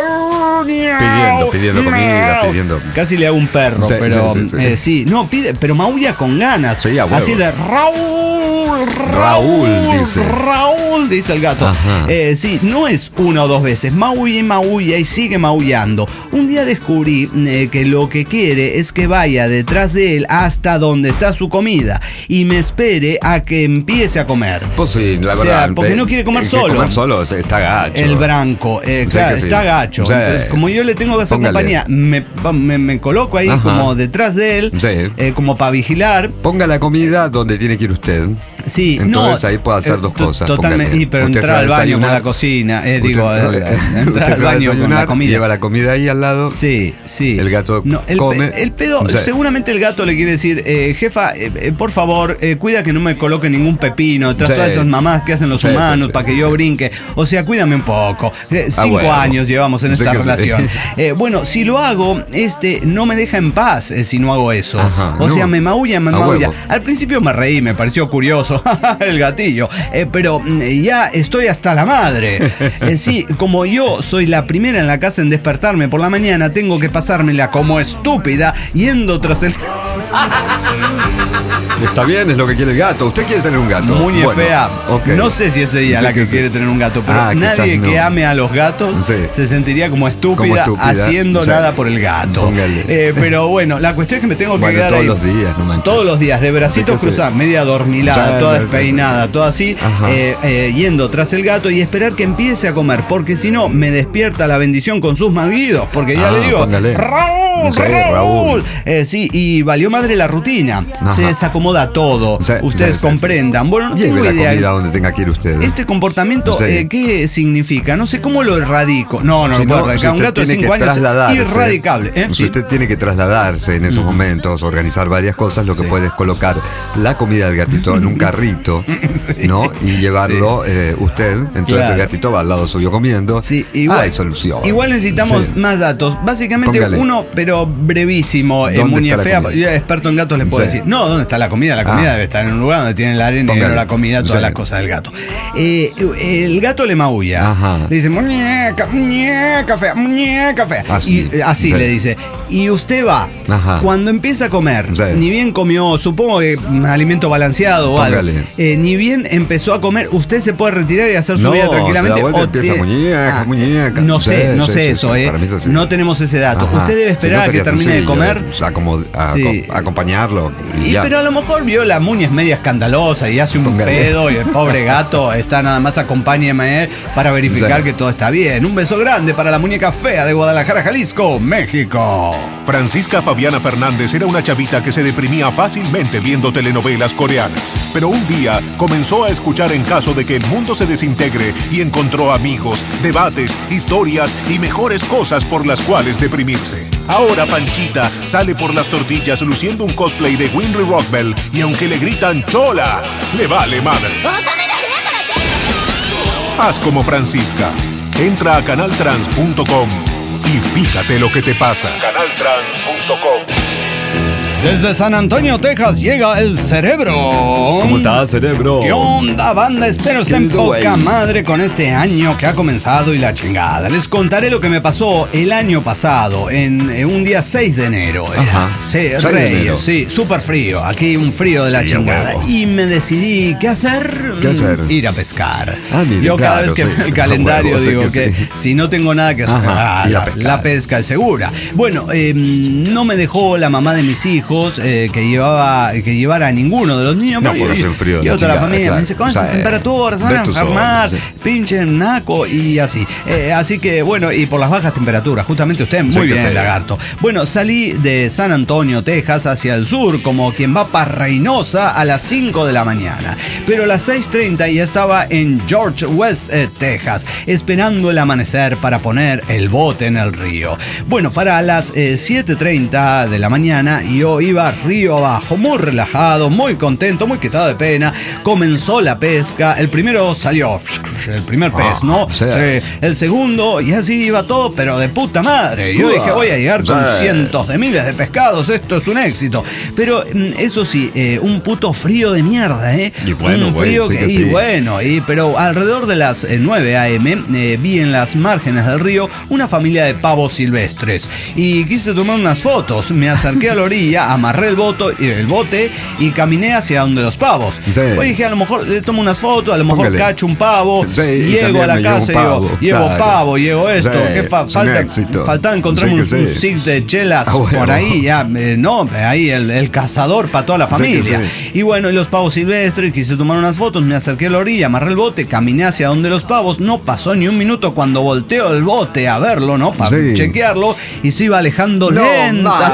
Pidiendo, pidiendo comida, pidiendo. Casi le hago un perro, Sí, pero sí, sí, sí. eh, sí, no, pide, pero maulla con ganas. Sí, a huevo. Así de Raúl, Raúl, dice. Raúl, dice el gato. Ajá. Eh, sí, no es una o dos veces, maulla y maulla y sigue maullando. Un día descubrí eh, que lo que quiere es que vaya detrás de él hasta donde está su comida y me espere a que empiece a comer. Pues sí, la O verdad. sea, porque eh, no quiere comer que solo. Comer solo está gacho. El branco, eh, Sí claro, que sí. está gacho. Sí. Entonces, como yo le tengo que hacer Póngale. compañía, me, me- me coloco ahí Ajá. como detrás de él, Sí. eh, como para vigilar. Ponga la comida donde tiene que ir usted. Sí, Entonces no, ahí puede hacer eh, dos to- cosas. Totalmente, póngale. y, pero Usted se entrar va a al baño con desayunar. la cocina, eh, Usted- digo, eh, usted entrar se al va a baño con la desayunar, comida. lleva la comida ahí al lado. Sí, sí. El gato no, el, come. pe- el pedo, Sí. seguramente el gato le quiere decir, eh, jefa, eh, eh, por favor, eh, cuida que no me coloque ningún pepino, tras Sí. todas esas mamás que hacen los Sí, sí, humanos sí, para sí, que yo sí. brinque. O sea, cuídame un poco. Eh, Ah, cinco bueno. años llevamos en Sé esta que sí. relación. Eh, bueno, si lo hago, este no me deja en paz eh, si no hago eso. Ajá, o no. sea, me maulla, me A maulla. huevo. Al principio me reí, me pareció curioso el gatillo, eh, pero mm, ya estoy hasta la madre. Eh, sí, como yo soy la primera en la casa en despertarme por la mañana, tengo que pasármela como estúpida yendo tras el Está bien, es lo que quiere el gato. ¿Usted quiere tener un gato? muñe Bueno, fea. ok. No sé si es ella Sí la que, que sí. quiere tener un gato, pero Ah, quizás nadie que no. ame a los gatos Sí. se sentiría como estúpida, Como estúpida, haciendo sí. nada por el gato. Póngale. Eh, pero bueno, la cuestión es que me tengo que Bueno, quedar todos ahí los días, no manches. todos los días, de bracitos Sí que sí. cruzados, media adormilada, Sí, toda sí, sí, despeinada, sí. toda así, Ajá. eh, eh, yendo tras el gato y esperar que empiece a comer, porque si no, me despierta la bendición con sus maullidos, porque ya Ah, le digo, póngale. Raúl, Sí, Raúl. Raúl. Eh, sí, y valió madre la rutina, Ajá. se desacomoda todo, Sí, ustedes sí, sí, comprendan. Bueno, no Lleve tengo la idea. comida donde tenga que ir usted. Este comportamiento, Sí. eh, ¿qué significa? No sé cómo lo erradico. No, no Si lo puedo no, erradicar. si Un usted gato de tiene cinco que años es trasladarse, irradicable. ¿eh? Si Sí. usted tiene que trasladarse en esos Mm. momentos, organizar varias cosas, lo que Sí. puede es colocar la comida del gatito en un carrito, ¿no? Y llevarlo eh, usted. Entonces Claro. el gatito va al lado suyo comiendo. Sí, igual, Hay solución. igual necesitamos Sí. más datos. Básicamente Póngale. uno, pero pero brevísimo. En Muñefea, experto en gatos les puedo sí. decir. No, ¿dónde está la comida? La comida ah. debe estar en un lugar donde tienen el arenero, la comida, todas sí. las cosas del gato. Eh, el gato le maulla. Ajá. Le dice, muñeca, muñeca fea, muñeca fea. Así, y, así sí. le dice. Y usted va, Ajá. cuando empieza a comer, sí. ni bien comió, supongo que alimento balanceado o algo, eh, ni bien empezó a comer, usted se puede retirar y hacer su no, vida tranquilamente. O empieza, te... muñeca, ah, muñeca. No sé, sí, no sí, sé sí, eso, sí, eh. Sí. No tenemos ese dato. Ajá. Usted debe esperar sí, no a que termine sencillo, de comer. O sea, como a, sí. a, acompañarlo. Y, y pero a lo mejor vio la muña es media escandalosa y hace un Póngale. pedo y el pobre gato está nada más acompáñeme para verificar sí. que todo está bien. Un beso grande para la muñeca fea de Guadalajara, Jalisco, México. Francisca Fabiana Fernández era una chavita que se deprimía fácilmente viendo telenovelas coreanas. Pero un día comenzó a escuchar En caso de que el mundo se desintegre y encontró amigos, debates, historias y mejores cosas por las cuales deprimirse. Ahora Panchita sale por las tortillas luciendo un cosplay de Winry Rockbell y aunque le gritan ¡Chola!, le vale madre. Haz como Francisca. Entra a canal trans punto com y fíjate lo que te pasa. canal trans punto com. Desde San Antonio, Texas, llega el Cerebro. ¿Cómo está, Cerebro? ¿Qué onda, banda? Espero estén poca madre con este año que ha comenzado y la chingada. Les contaré lo que me pasó el año pasado, en, en un día seis de enero. Era. Ajá. Sí, Reyes, sí, súper frío. Aquí un frío de la sí, chingada. Huevo. Y me decidí, ¿qué hacer? ¿Qué hacer? Ir a pescar. Ah, mire, Yo cada claro, vez que sí. veo el calendario huevo, digo que que sí. si no tengo nada que hacer, Ajá, ah, la, la pesca es segura. Bueno, eh, no me dejó la mamá de mis hijos Eh, que llevaba que llevara a ninguno de los niños. No, porque hace un frío. Y otra la familia claro. me dice, con esas o sea, temperaturas se van a enfermar, sí. pinchen naco y así. Eh, así que bueno, y por las bajas temperaturas, justamente usted muy sí, bien, el lagarto. Bueno, salí de San Antonio, Texas, hacia el sur, como quien va para Reynosa a las cinco de la mañana. Pero a las seis treinta ya estaba en George West, eh, Texas, esperando el amanecer para poner el bote en el río. Bueno, para las eh, siete treinta de la mañana yo iba río abajo, muy relajado, muy contento, muy quitado de pena. Comenzó la pesca, el primero salió, el primer pez, ah, ¿no? Sí. Sí. El segundo, y así iba todo, pero de puta madre. Yo uh, dije, voy a llegar con sí. cientos de miles de pescados, esto es un éxito. Pero eso sí, eh, un puto frío de mierda, ¿eh? Y bueno, un frío bueno, que, sí que y sí. bueno, y, pero alrededor de las eh, nueve a eme eh, vi en las márgenes del río una familia de pavos silvestres y quise tomar unas fotos. Me acerqué a la orilla, amarré el, voto, el bote y caminé hacia donde los pavos. Sí. Hoy dije, a lo mejor le tomo unas fotos, a lo mejor Póngale. cacho un pavo, sí, llego a la casa y digo, llevo claro. pavo, llevo esto, sí, ¿qué fa falta? Faltaba encontrarme sí, un, sí. un zig de chelas ah, bueno. por ahí, ya, eh, no, ahí el, el cazador para toda la familia. Sí sí. Y bueno, y los pavos silvestres, quise tomar unas fotos, me acerqué a la orilla, amarré el bote, caminé hacia donde los pavos, no pasó ni un minuto cuando volteo el bote a verlo, ¿no? Para sí. chequearlo, y se iba alejando no, lenta.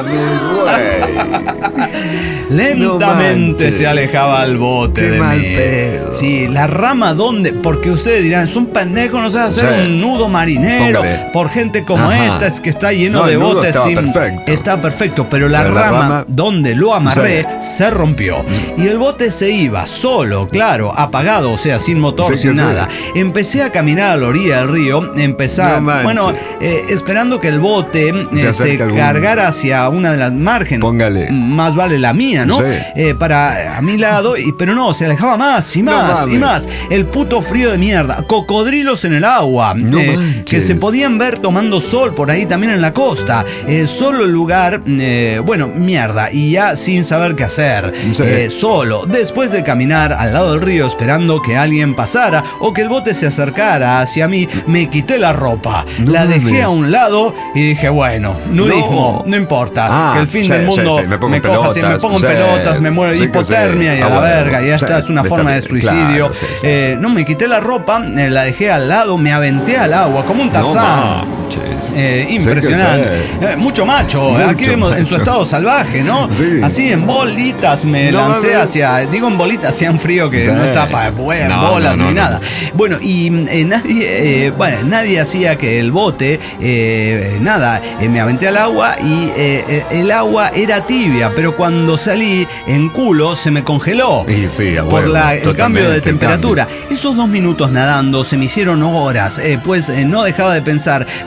Mames, Lentamente no se alejaba el bote Qué de mal mí. pedo. Sí, la rama donde, porque ustedes dirán, es un pendejo, no sabe hacer sí. un nudo marinero. Póngale. Por gente como Ajá. esta, es que está lleno no, de botes. Sin, perfecto. Está perfecto, pero la, pero rama, la rama donde lo amarré sí. se rompió. Mm. Y el bote se iba solo, claro, apagado, o sea, sin motor, sí, sin nada. Sí. Empecé a caminar a la orilla del río, empezar, no bueno, eh, esperando que el bote eh, se, se cargara hacia una de las márgenes. Póngale. Más vale la mía, ¿no? Sí. Eh, para a mi lado, y, pero no, se alejaba más y más no y más. El puto frío de mierda. Cocodrilos en el agua, no eh, que se podían ver tomando sol por ahí también en la costa. Eh, solo el lugar, eh, bueno, mierda, y ya sin saber qué hacer. Sí. Eh, solo, después de caminar al lado del río esperando que alguien pasara o que el bote se acercara hacia mí, me quité la ropa, no la dejé mames. a un lado y dije, bueno, nudismo, no, no importa, ah, que el fin sí, del mundo sí, sí, me, pongo me coja, si me pongo en sí, pelotas, me muero de sí, hipotermia sí. y a ah, la bueno, verga, y esta sí, es una forma de suicidio. Claro, sí, sí, eh, sí. No, me quité la ropa, eh, la dejé al lado, me aventé al agua como un Tarzán. No, eh, impresionante. Eh, mucho macho, mucho aquí vemos macho. En su estado salvaje, ¿no? Sí. Así en bolitas me no, lancé no, hacia, digo en bolitas, hacía un frío que sí. no está para bueno, no, bolas no, no, ni no. nada. Bueno, y eh, nadie, eh, bueno, nadie hacía que el bote, eh, nada, eh, me aventé al agua y eh, el agua era tibia, pero cuando salí en culo se me congeló y sí, por bueno, la, el cambio de temperatura. Cambio. Esos dos minutos nadando se me hicieron horas, eh, pues eh, no dejaba de pensar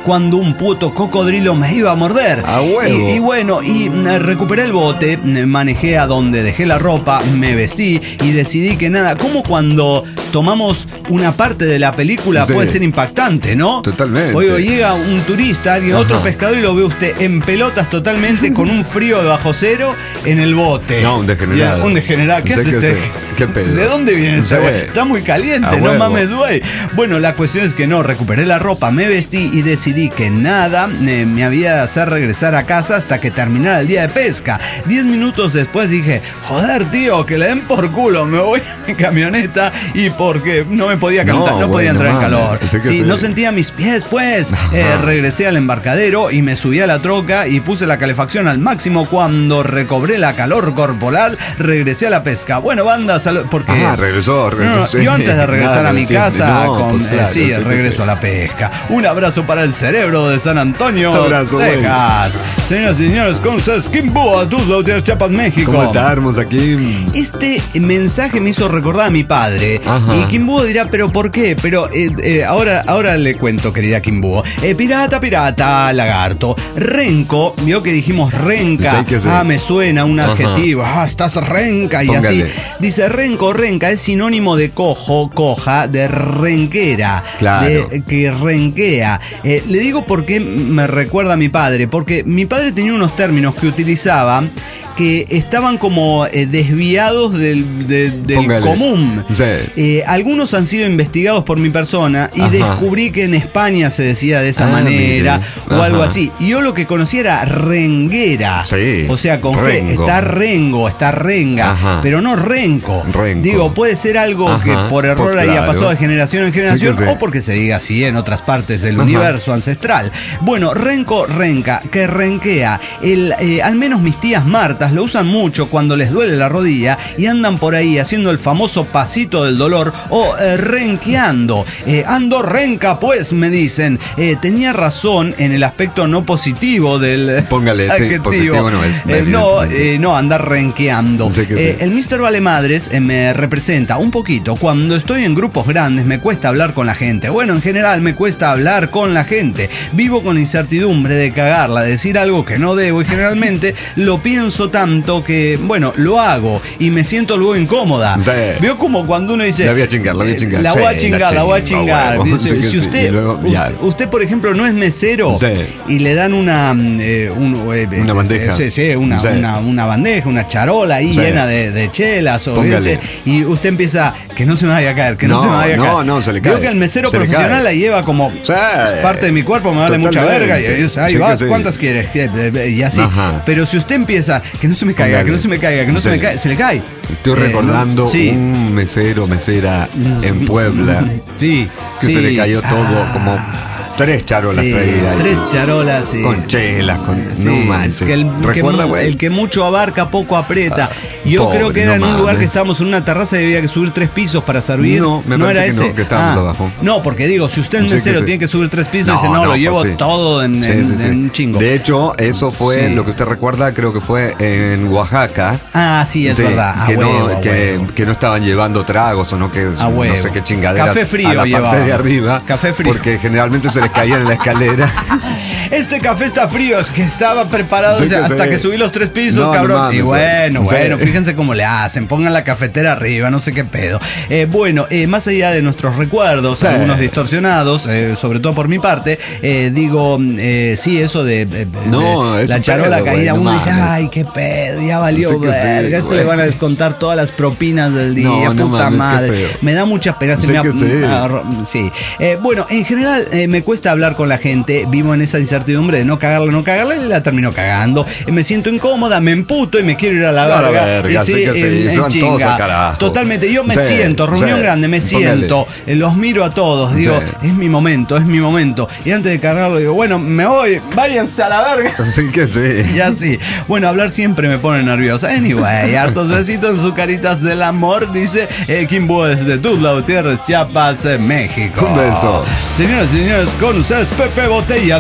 cuando un puto cocodrilo me iba a morder. A huevo. Y, y bueno, y eh, recuperé el bote, eh, manejé a donde dejé la ropa, me vestí y decidí que nada, como cuando tomamos una parte de la película Sí. puede ser impactante, ¿no? Totalmente. Oigo, llega un turista, alguien, Ajá. otro pescador y lo ve usted en pelotas totalmente con un frío de bajo cero en el bote. No, un degenerado. Ya, un degenerado. ¿Qué Sé hace que usted? sé. ¿Qué pedo? ¿De dónde viene ese Sí. güey? Está muy caliente, A no huevo. mames, güey. Bueno, la cuestión es que no, recuperé la ropa, me vestí y decidí que nada eh, me había de hacer regresar a casa hasta que terminara el día de pesca. Diez minutos después dije, joder, tío, que le den por culo, me voy a mi camioneta y porque no me podía calentar, no, No, podía güey, entrar no en mames. calor. Sé que Sí, sí. no sentía mis pies, pues. Eh, regresé al embarcadero y me subí a la troca y puse la calefacción al máximo. Cuando recobré la calor corporal, regresé a la pesca. Bueno, banda, salud, porque... Ah, regresó, regresó. No, no, sí. yo antes de regresar Nada, a mi entiende. casa, No, con, pues eh, claro, sí, sé que regreso sí. a la pesca. Un abrazo para el cerebro de San Antonio, Abrazo, güey. Texas. Señoras y señores, con ustedes, Kimbo, tus Lautiers, Chiapas, México. ¿Cómo estamos aquí? Este mensaje me hizo recordar a mi padre. Ajá. Y Kimbo dirá, ¿pero por qué? Pero eh, eh, ahora, ahora le cuento, querida Kimbo. Eh, pirata, pirata, lagarto. Renco, vio que dijimos renca. Sí, que sí. Ah, me suena un Ajá. adjetivo. Ah, estás renca y Póngale. así. Dice renco, renca es sinónimo de cojo, coja, de renquera. Claro. De, que renquea. Eh, le digo por qué me recuerda a mi padre. Porque mi padre tenía unos términos que utilizaba que estaban como eh, desviados del, de- del Póngale. común. Sí. Eh, algunos han sido investigados por mi persona y Ajá. descubrí que en España se decía de esa Ah, manera mire. o Ajá. algo así. Y yo lo que conocía era renguera. Sí. O sea, con G, Rengo. está rengo, está renga, Ajá. pero no renco. Renco. Digo, puede ser algo Ajá. que por error Pues haya claro. pasado de generación en generación Sí que sí. o porque se diga así en otras partes del Ajá. universo ancestral. Bueno, renco, renca, que renquea. El, eh, al menos mis tías Martas lo usan mucho cuando les duele la rodilla y andan por ahí haciendo el famoso pasito del dolor o eh, renqueando. Eh, ando renca, pues, me dicen. Eh, tenía razón en el aspecto no positivo del Póngale, sí, adjetivo. positivo no es. Eh, no, eh, no, andar renqueando. Sí que Eh, sí. el mister Valemadres eh, me representa un poquito. Cuando estoy en grupos grandes me cuesta hablar con la gente. Bueno, en general me cuesta hablar con la gente. Vivo con incertidumbre de cagarla, de decir algo que no debo y generalmente lo pienso tanto que, bueno, lo hago y me siento luego incómoda. Sí. Veo como cuando uno dice... La voy a chingar, la voy a chingar. La Sí, voy a chingar, la, la voy a chingo, chingar. huevo. Dice, Sí que si sí. usted, Y luego, ya. usted, usted, por ejemplo, no es mesero Sí. y le dan una... eh, un- eh, Una eh, bandeja. Sí, sí, una, Sí. una, una bandeja, una charola ahí Sí. llena de, de chelas o Póngale. ese, y usted empieza que no se me vaya a caer, que no, No, se me vaya a no, caer. no, se le Veo cae. que el mesero Se le profesional cae. la lleva como Sí. es parte de mi cuerpo, me vale mucha Totalmente. verga y dice, ahí Sí que vas, sí. ¿cuántas quieres? Y así. Ajá. Pero si usted empieza que no se me caiga, Póngale. que no se me caiga, que no se Sí. me caiga, se le cae. Estoy Eh, recordando ¿no? Sí. un mesero, mesera en Puebla Sí. que sí. se le cayó todo Ah. como tres charolas Sí, traídas. ahí. tres charolas, sí. Con chelas, con. Sí, no manches. que el, ¿Recuerda, que, mu- güey? el que mucho abarca, poco aprieta. Yo pobre, creo que era no en un lugar que mames. estábamos en una terraza y había que subir tres pisos para servir. No, me parece era que ese. no, que estábamos Ah, abajo. No, porque digo, si usted es Sí, mesero que sí. tiene que subir tres pisos y No, dice, no, no, lo pues llevo sí. todo en, Sí, en- sí, sí. en un chingo. De hecho, eso fue Sí. lo que usted recuerda, creo que fue en Oaxaca. Ah, sí, es Sí, verdad. A que, huevo, no, a que, huevo. que no estaban llevando tragos o no que A huevo. no sé qué chingaderas Café frío a la parte llevaban. de arriba. Café frío. Porque generalmente se les caían en la escalera. Este café está frío, es que estaba preparado Sí, desde- que hasta sí. que subí los tres pisos, No, no cabrón. mames, y bueno, sí. bueno, fíjense cómo le hacen, pongan la cafetera arriba, no sé qué pedo. Eh, bueno, eh, más allá de nuestros recuerdos, Sí. algunos distorsionados, eh, sobre todo por mi parte, eh, digo, eh, sí, eso de, de- de- No, de es la un charola pedo, caída, güey, no uno dice, mames. ay, qué pedo, ya valió Sí que sí, verga, esto güey. le van a descontar todas las propinas del día, No, no puta mames, qué madre. feo. Me da mucha pena, se Sí me que ha- sí. agarró- sí. Eh, bueno, en general eh, me cuesta hablar con la gente, vivo en esa incertidumbre de no cagarle, no cagarle, y la termino cagando. Eh, me siento incómoda, me emputo y me quiero ir a la A la verga. verga, Y sí que sí, se van chinga. todos al carajo. Totalmente, yo me Sí, siento, reunión sí, grande, me póngale. siento, eh, los miro a todos, digo, Sí. es mi momento, es mi momento. Y antes de cargarlo digo, bueno, me voy, váyanse a la verga. Así que sí. Ya sí. Bueno, hablar siempre me pone nerviosa. Anyway, hartos besitos en sus caritas del amor, dice eh, Kimbo desde Tuzla Gutiérrez, Chiapas, eh, México. Un beso. Señoras y señores, con ustedes Pepe Botella de Múnich.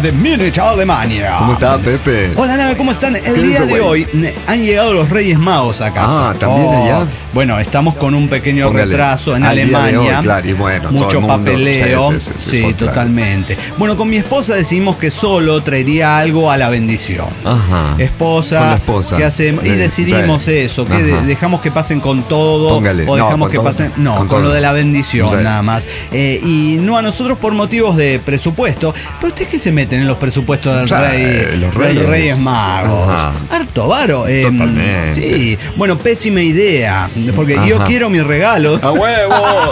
Múnich, Alemania. ¿Cómo está, Pepe? Hola, Nave, ¿cómo están? El ¿Qué día dice, de güey? hoy eh, han llegado los Reyes Magos a casa. Ah, ¿también allá? Bueno, estamos con un pequeño Póngale. retraso en Al día de Alemania. hoy, claro, y bueno, todo mucho el mundo- papeleo. sí, Sí, sí, sí, sí, pues, claro. totalmente. Bueno, con mi esposa decidimos que solo traería algo a la bendición. Ajá. Esposa, Con la esposa. ¿qué hacemos? Y Eh, decidimos sí. eso, que Ajá. de- dejamos que pasen con todo Póngale. o No, dejamos con que todo. pasen, no, con, Con lo todo. de la bendición Sí. nada más. Eh, y no a nosotros por motivos de presupuesto. Pero ustedes qué se meten en los presupuestos del Sí, rey, los del reyes. Reyes Magos. Ajá. Harto varo. eh, Totalmente. Sí, bueno, pésima idea, porque yo Ajá. quiero mi regalo. ¡A huevo!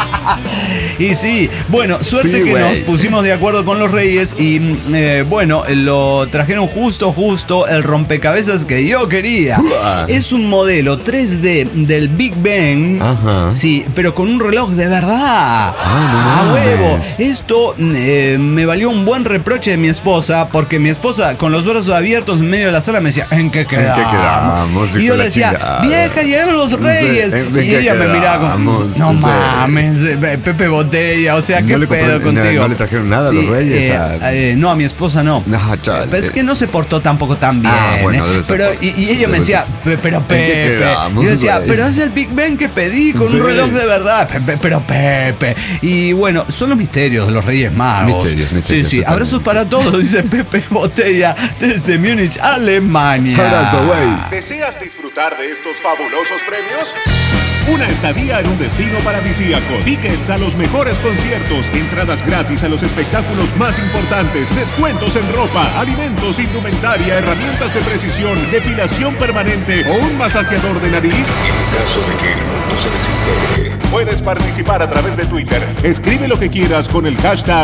Y sí, bueno, suerte Sí, que güey. nos pusimos de acuerdo con los Reyes y mm, eh, bueno, lo trajeron justo, justo el rompecabezas que yo quería. Uah. Es un modelo tres D del Big Bang, Ajá. sí, pero con un reloj de verdad. Ah, no ¡A huevo! mames. Esto mm, eh, me valió un buen reproche de mi esposa, porque mi esposa con los brazos abiertos en medio de la sala me decía, ¿en qué quedamos? quedamos, Y hijo yo de le la decía, chingada? vieja, llegaron los Reyes. ¿en Y qué ella me miraba como, quedamos? no Sí. mames, eh, Pepe Botella, o sea, ¿qué ¿No le pedo compraron- no- contigo? no le trajeron nada a los Sí, Reyes? eh, A- eh, no, a mi esposa no. No, chale. Pero es que no se portó tampoco tan bien. Ah, bueno, ¿eh? debe ser pero, por- y, y sí, ella me debe decía, ser. "Pe- pero ¿En qué Pepe. quedamos, Y yo decía, güey? pero es el Big Ben que pedí con Sí. un reloj de verdad. Pepe, pero Pepe. Y bueno, son los misterios de los Reyes Magos. Misterios, misterios, Sí, sí. totalmente. Abrazos para todos, dice Pepe Botella desde Múnich, Alemania. Abrazo, güey. ¿Deseas disfrutar de estos fabulosos premios? Una estadía en un destino paradisíaco, tickets a los mejores conciertos, entradas gratis a los espectáculos más importantes, descuentos en ropa, alimentos, indumentaria, herramientas de precisión, depilación permanente o un masajeador de nariz. En caso de que el mundo se desintegre, Puedes participar a través de Twitter. Escribe lo que quieras con el hashtag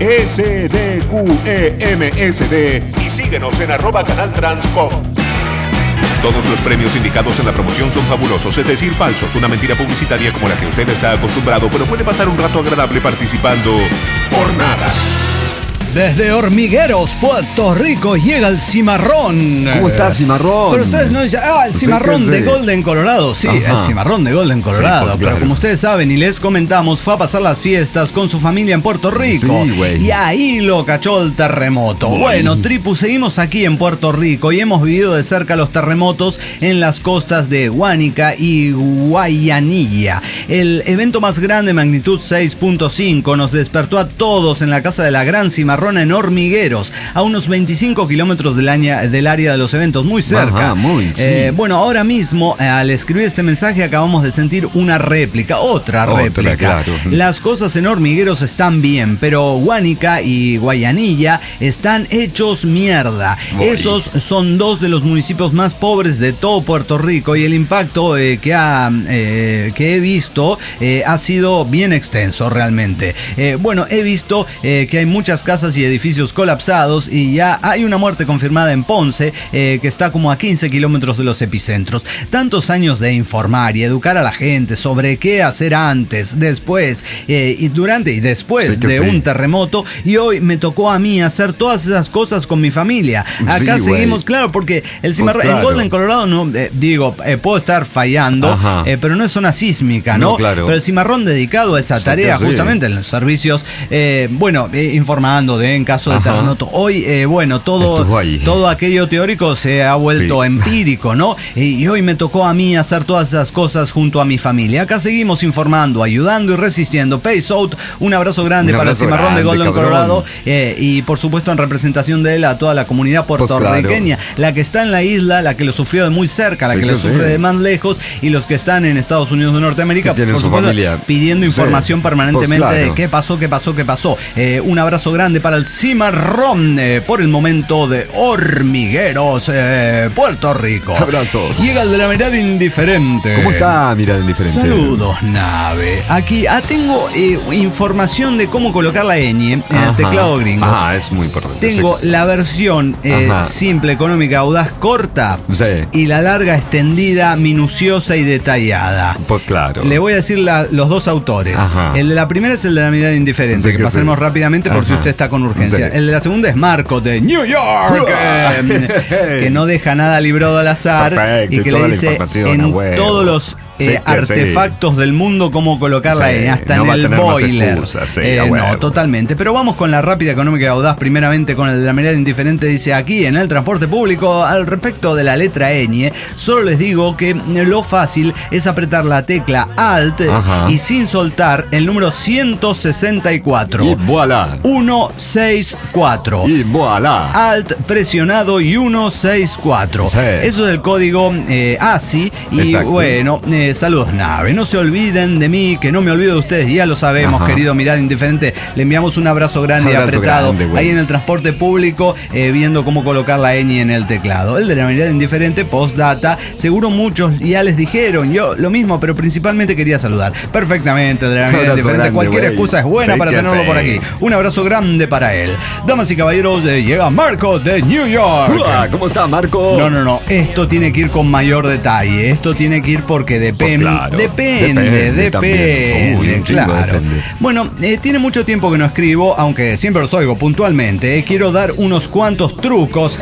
S D Q E M S D y síguenos en arroba canal transcom. Todos los premios indicados en la promoción son fabulosos, es decir, falsos, una mentira publicitaria como la que usted está acostumbrado, pero puede pasar un rato agradable participando por nada. Desde Hormigueros, Puerto Rico, llega el cimarrón. ¿Cómo está, cimarrón? Pero ustedes no dicen, ah, el Sí, cimarrón ¿qué de sé? Golden Colorado. Sí, Ajá. el cimarrón de Golden Colorado. Sí, pues, Pero claro. como ustedes saben y les comentamos, fue a pasar las fiestas con su familia en Puerto Rico. Sí, güey. Y ahí lo cachó el terremoto. Güey. Bueno, Tripu, seguimos aquí en Puerto Rico y hemos vivido de cerca los terremotos en las costas de Guánica y Guayanilla. El evento más grande, magnitud seis punto cinco, nos despertó a todos en la casa de la Gran Cimarrona en Hormigueros, a unos veinticinco kilómetros del, aña- del área de los eventos, muy cerca. Ajá, muy, sí. Eh, bueno, ahora mismo, eh, al escribir este mensaje, acabamos de sentir una réplica, otra, Otra, réplica. claro. Las cosas en Hormigueros están bien, pero Guánica y Guayanilla están hechos mierda. Voy. Esos son dos de los municipios más pobres de todo Puerto Rico y el impacto eh, que, ha, eh, que he visto eh, ha sido bien extenso realmente. Eh, bueno, he visto eh, que hay muchas casas y edificios colapsados y ya hay una muerte confirmada en Ponce, eh, que está como a quince kilómetros de los epicentros. Tantos años de informar y educar a la gente sobre qué hacer antes, después eh, y durante y después Sí que de sí. un terremoto, y hoy me tocó a mí hacer todas esas cosas con mi familia. Acá Sí, seguimos, güey. claro, porque el cimarrón, Pues claro. en Golden Colorado, no, eh, digo, eh, puedo estar fallando, Ajá. eh, pero no es zona sísmica, ¿no? No, claro. Pero el cimarrón dedicado a esa Sí tarea, que sí. justamente en los servicios, eh, bueno, eh, informando de en caso de Ajá. terremoto. Hoy, eh, bueno, todo, Estuvo ahí. todo aquello teórico se ha vuelto Sí. empírico, ¿no? Y, y hoy me tocó a mí hacer todas esas cosas junto a mi familia. Acá seguimos informando, ayudando y resistiendo. Peace out, un abrazo grande Un para abrazo el cimarrón de grande, Golden cabrón. Colorado, eh, y por supuesto en representación de él a toda la comunidad Pues claro. puertorriqueña, la que está en la isla, la que lo sufrió de muy cerca, la Sí que que lo sufre sí. de más lejos, y los que están en Estados Unidos de Norteamérica, Que tienen por su supuesto, familia. pidiendo Sí. información permanentemente Pues claro. de qué pasó, qué pasó, qué pasó. Eh, un abrazo grande para el cimarrón, eh, por el momento de Hormigueros, eh, Puerto Rico. Abrazo. Llega el de la mirada indiferente. ¿Cómo está, mirada indiferente? Saludos, nave. Aquí ah, tengo eh, información de cómo colocar la ñ en Ajá. el teclado gringo. Ah, es muy importante. Tengo sí. la versión eh, Ajá. simple, económica, audaz, corta, Sí. y la larga, extendida, minuciosa y detallada. Pues claro. Le voy a decir la- los dos autores. Ajá. El de la primera es el de la mirada indiferente, Sí que que pasemos sí. rápidamente por si Ajá. usted está con urgencia. Sí. El de la segunda es Marco de New York, eh, que no deja nada librado al azar Perfecto, y que y toda le la dice información, a en huevo. todos los eh, Sí, que artefactos sí. del mundo cómo colocar la Sí, E, hasta no en va a el tener más boiler. excusas, sí, Eh, a no, huevo. totalmente. Pero vamos con la rápida, económica y audaz. Primeramente con el de la mirada indiferente. Dice aquí en el transporte público, al respecto de la letra ñ, solo les digo que lo fácil es apretar la tecla Alt Ajá. y sin soltar el número ciento sesenta y cuatro. Y voilà. ciento sesenta y cuatro. Y voilà. Alt presionado y ciento sesenta y cuatro. Sí. Eso es el código eh, A S I. Y Exacto. bueno, eh, saludos nave. No se olviden de mí, que no me olvido de ustedes. Ya lo sabemos, Ajá. querido Mirada Indiferente. Le enviamos un abrazo grande y Abrazo apretado grande, güey. ahí en el transporte público, eh, viendo cómo colocar la ñ en el teclado. El de la Mirada Indiferente, postdata. Seguro muchos ya les dijeron. Yo lo mismo, pero principalmente quería saludar. Perfectamente, el de la Mirada Abrazo Indiferente. grande, Cualquier güey. excusa es buena Sí, para que tenerlo sí. por aquí. Un abrazo grande para él. Damas y caballeros, eh, llega Marco de New York. Uah, ¿cómo está, Marco? No, no, no. Esto tiene que ir con mayor detalle. Esto tiene que ir porque depende. Pues claro. Depende, Depende depende. también. Uy, un chingo claro. depende. Bueno, eh, tiene mucho tiempo que no escribo, aunque siempre los oigo puntualmente. eh. Quiero dar unos cuantos trucos.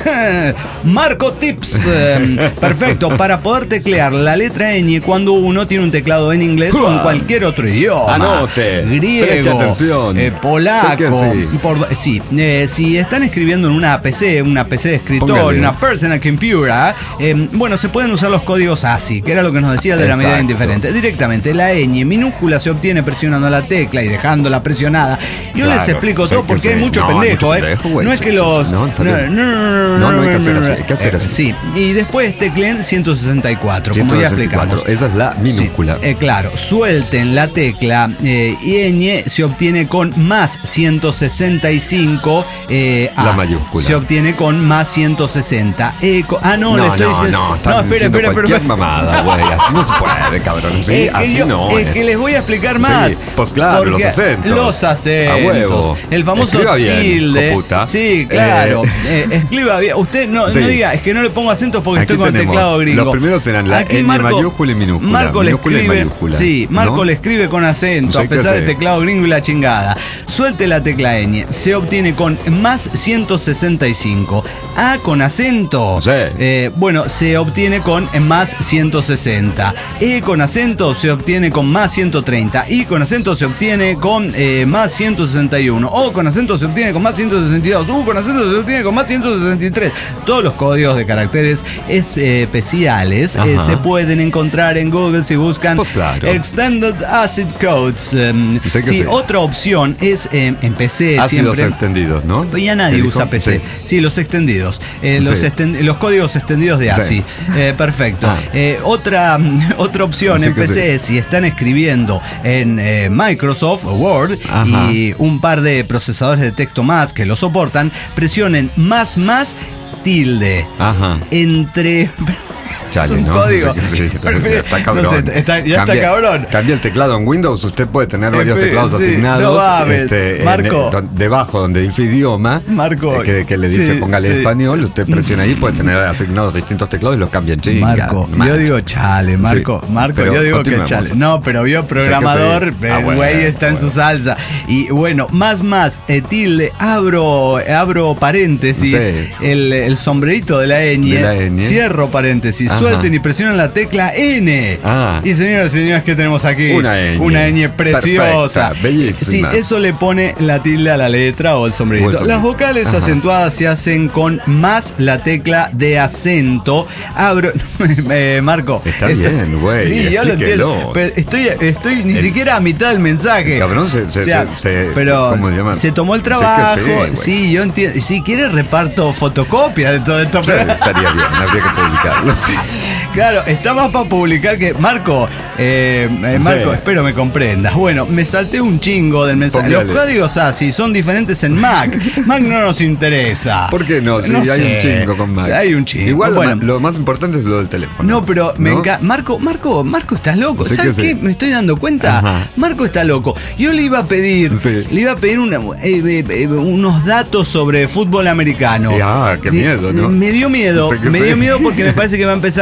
Marco Tips. Eh, perfecto. Para poder teclear la letra ñ cuando uno tiene un teclado en inglés o en Uah. cualquier otro idioma. Anote. Griego. Preste atención. eh, Sé polaco. que sí. por- sí. Eh, si están escribiendo en una P C, una P C de escritorio, Póngale. una personal computer, eh, bueno, se pueden usar los códigos A S I, que era lo que nos decía el de la medida Exacto. indiferente. Directamente, la ñ minúscula se obtiene presionando la tecla y dejándola presionada. Yo Claro, les explico sé todo que porque sí. hay mucho No, hay pendejo, mucho ¿eh? pendejo, güey. No es Sí, que sí, los. sí, no, está bien. no, no, No, no hay que hacer así, hay que hacer Eh, así. Sí, y después tecleen ciento sesenta y cuatro, como ya ciento sesenta y cuatro. explicamos. Esa es la minúscula. Sí, eh, claro, suelten la tecla eh, y ñ se obtiene con más ciento sesenta y cinco. Eh, A. La mayúscula. Se obtiene con más ciento sesenta. E co- ah, no, No, le estoy no, diciendo. no, estás no, espera, diciendo espera, cualquier espera. mamada, güey. Así no se puede, cabrón. Sí, Es que así yo- no. es eh. que les voy a explicar más. Sí, pues claro, Porque los acentos. Los acentos. A huevo. El famoso Escriba bien, tilde. hijoputa. Sí, claro. Eh. Eh, escriba bien. Usted no, Sí. no diga, es que no le pongo acentos porque Aquí estoy con el tenemos. teclado gringo. Los primeros eran la Aquí ñ Marco- mayúscula y minúscula. Marco le Minúscula y escribe. mayúscula, Sí, Marco ¿no? le escribe con acento, Sí a que pesar del sí. teclado gringo y la chingada. Suelte la tecla ñ. Se obtiene con más ciento sesenta y cinco. A con acento. Sí. Eh, bueno, se obtiene con más ciento sesenta. E con acento se obtiene con más ciento treinta. I con acento se obtiene con eh, más ciento sesenta y uno. O con acento se obtiene con más ciento sesenta y dos. U con acento se obtiene con más ciento sesenta y tres. Todos los códigos de caracteres es, eh, especiales eh, Ajá. se pueden encontrar en Google si buscan Pues claro. Extended Acid Codes. Um, Sé que sí, sí. otra opción es eh, en P C Ácidos siempre. extendidos, ¿no? Pero ya nadie ¿Qué dijo? usa P C. Sí. Sí, los extendidos. Eh, los, Sí. exten- los códigos extendidos de A S I. Sí. Eh, perfecto. Ah. Eh, otra, otra opción Sí en que P C es si están escribiendo en eh, Microsoft Word Ajá. y un par de procesadores de texto más que lo soportan, presionen más más tilde. Ajá. Entre. Chale, es un ¿no? código. Sí, sí, sí. Ya está cabrón. No sé, está- ya está Cambia- cabrón. Cambia el teclado en Windows. Usted puede tener varios Espe- teclados sí, asignados. no mames. este, en- Marco. don- debajo donde dice idioma. Marco, eh, que, que le dice sí, póngale sí. español. Usted presiona ahí, puede tener asignados distintos teclados y los cambia en chinga. Marco, No yo manches. digo chale, Marco, Sí, Marco, pero yo digo que continuemos. chale. No, pero vio programador, sí. el Ah, güey bueno, está en bueno. su salsa. Y bueno, más más, eh, tilde, abro, abro paréntesis, Sí. el, el sombrerito de la ñ, De la ñ. cierro paréntesis, Ajá. suelten y presionan la tecla N. Ah. Y señoras y señores, ¿qué tenemos aquí? Una ñ. Una ñ preciosa. Perfecta, bellísima. Sí, eso le pone la tilde a la letra o el sombrerito. O el sombrerito. Las vocales Ajá. acentuadas se hacen con más la tecla de acento. Abro. eh, Marco. Está esto- bien, güey, Sí, yo lo explíquelo. entiendo. Pero estoy, estoy ni El- siquiera a mitad del mensaje. El cabrón se- se- O sea, se- se- pero ¿cómo se llama? se tomó el Sé que trabajo. sí, güey. Sí, yo entiendo. Si quiere reparto fotocopia de todo esto. Sí, estaría bien, habría que publicarlo. Sí. Claro, está más para publicar que. Marco, eh, eh, Marco, Sí. espero me comprendas. Bueno, me salté un chingo del mensaje. Póngale. Los códigos A S I son diferentes en Mac. Mac no nos interesa. ¿Por qué no? Sí, No hay sé. un chingo con Mac. Hay un chingo. Igual lo bueno. ma- lo, más importante es lo del teléfono. No, pero me ¿no? encanta. Marco, Marco, Marco, estás loco. Sí ¿Sabes que qué? sí. Me estoy dando cuenta. Ajá. Marco está loco. Yo le iba a pedir, Sí. le iba a pedir una- eh, eh, eh, unos datos sobre fútbol americano. Ah, qué Di- miedo, ¿no? Me dio miedo. Sí que me sí. dio miedo porque me parece que va a empezar cuando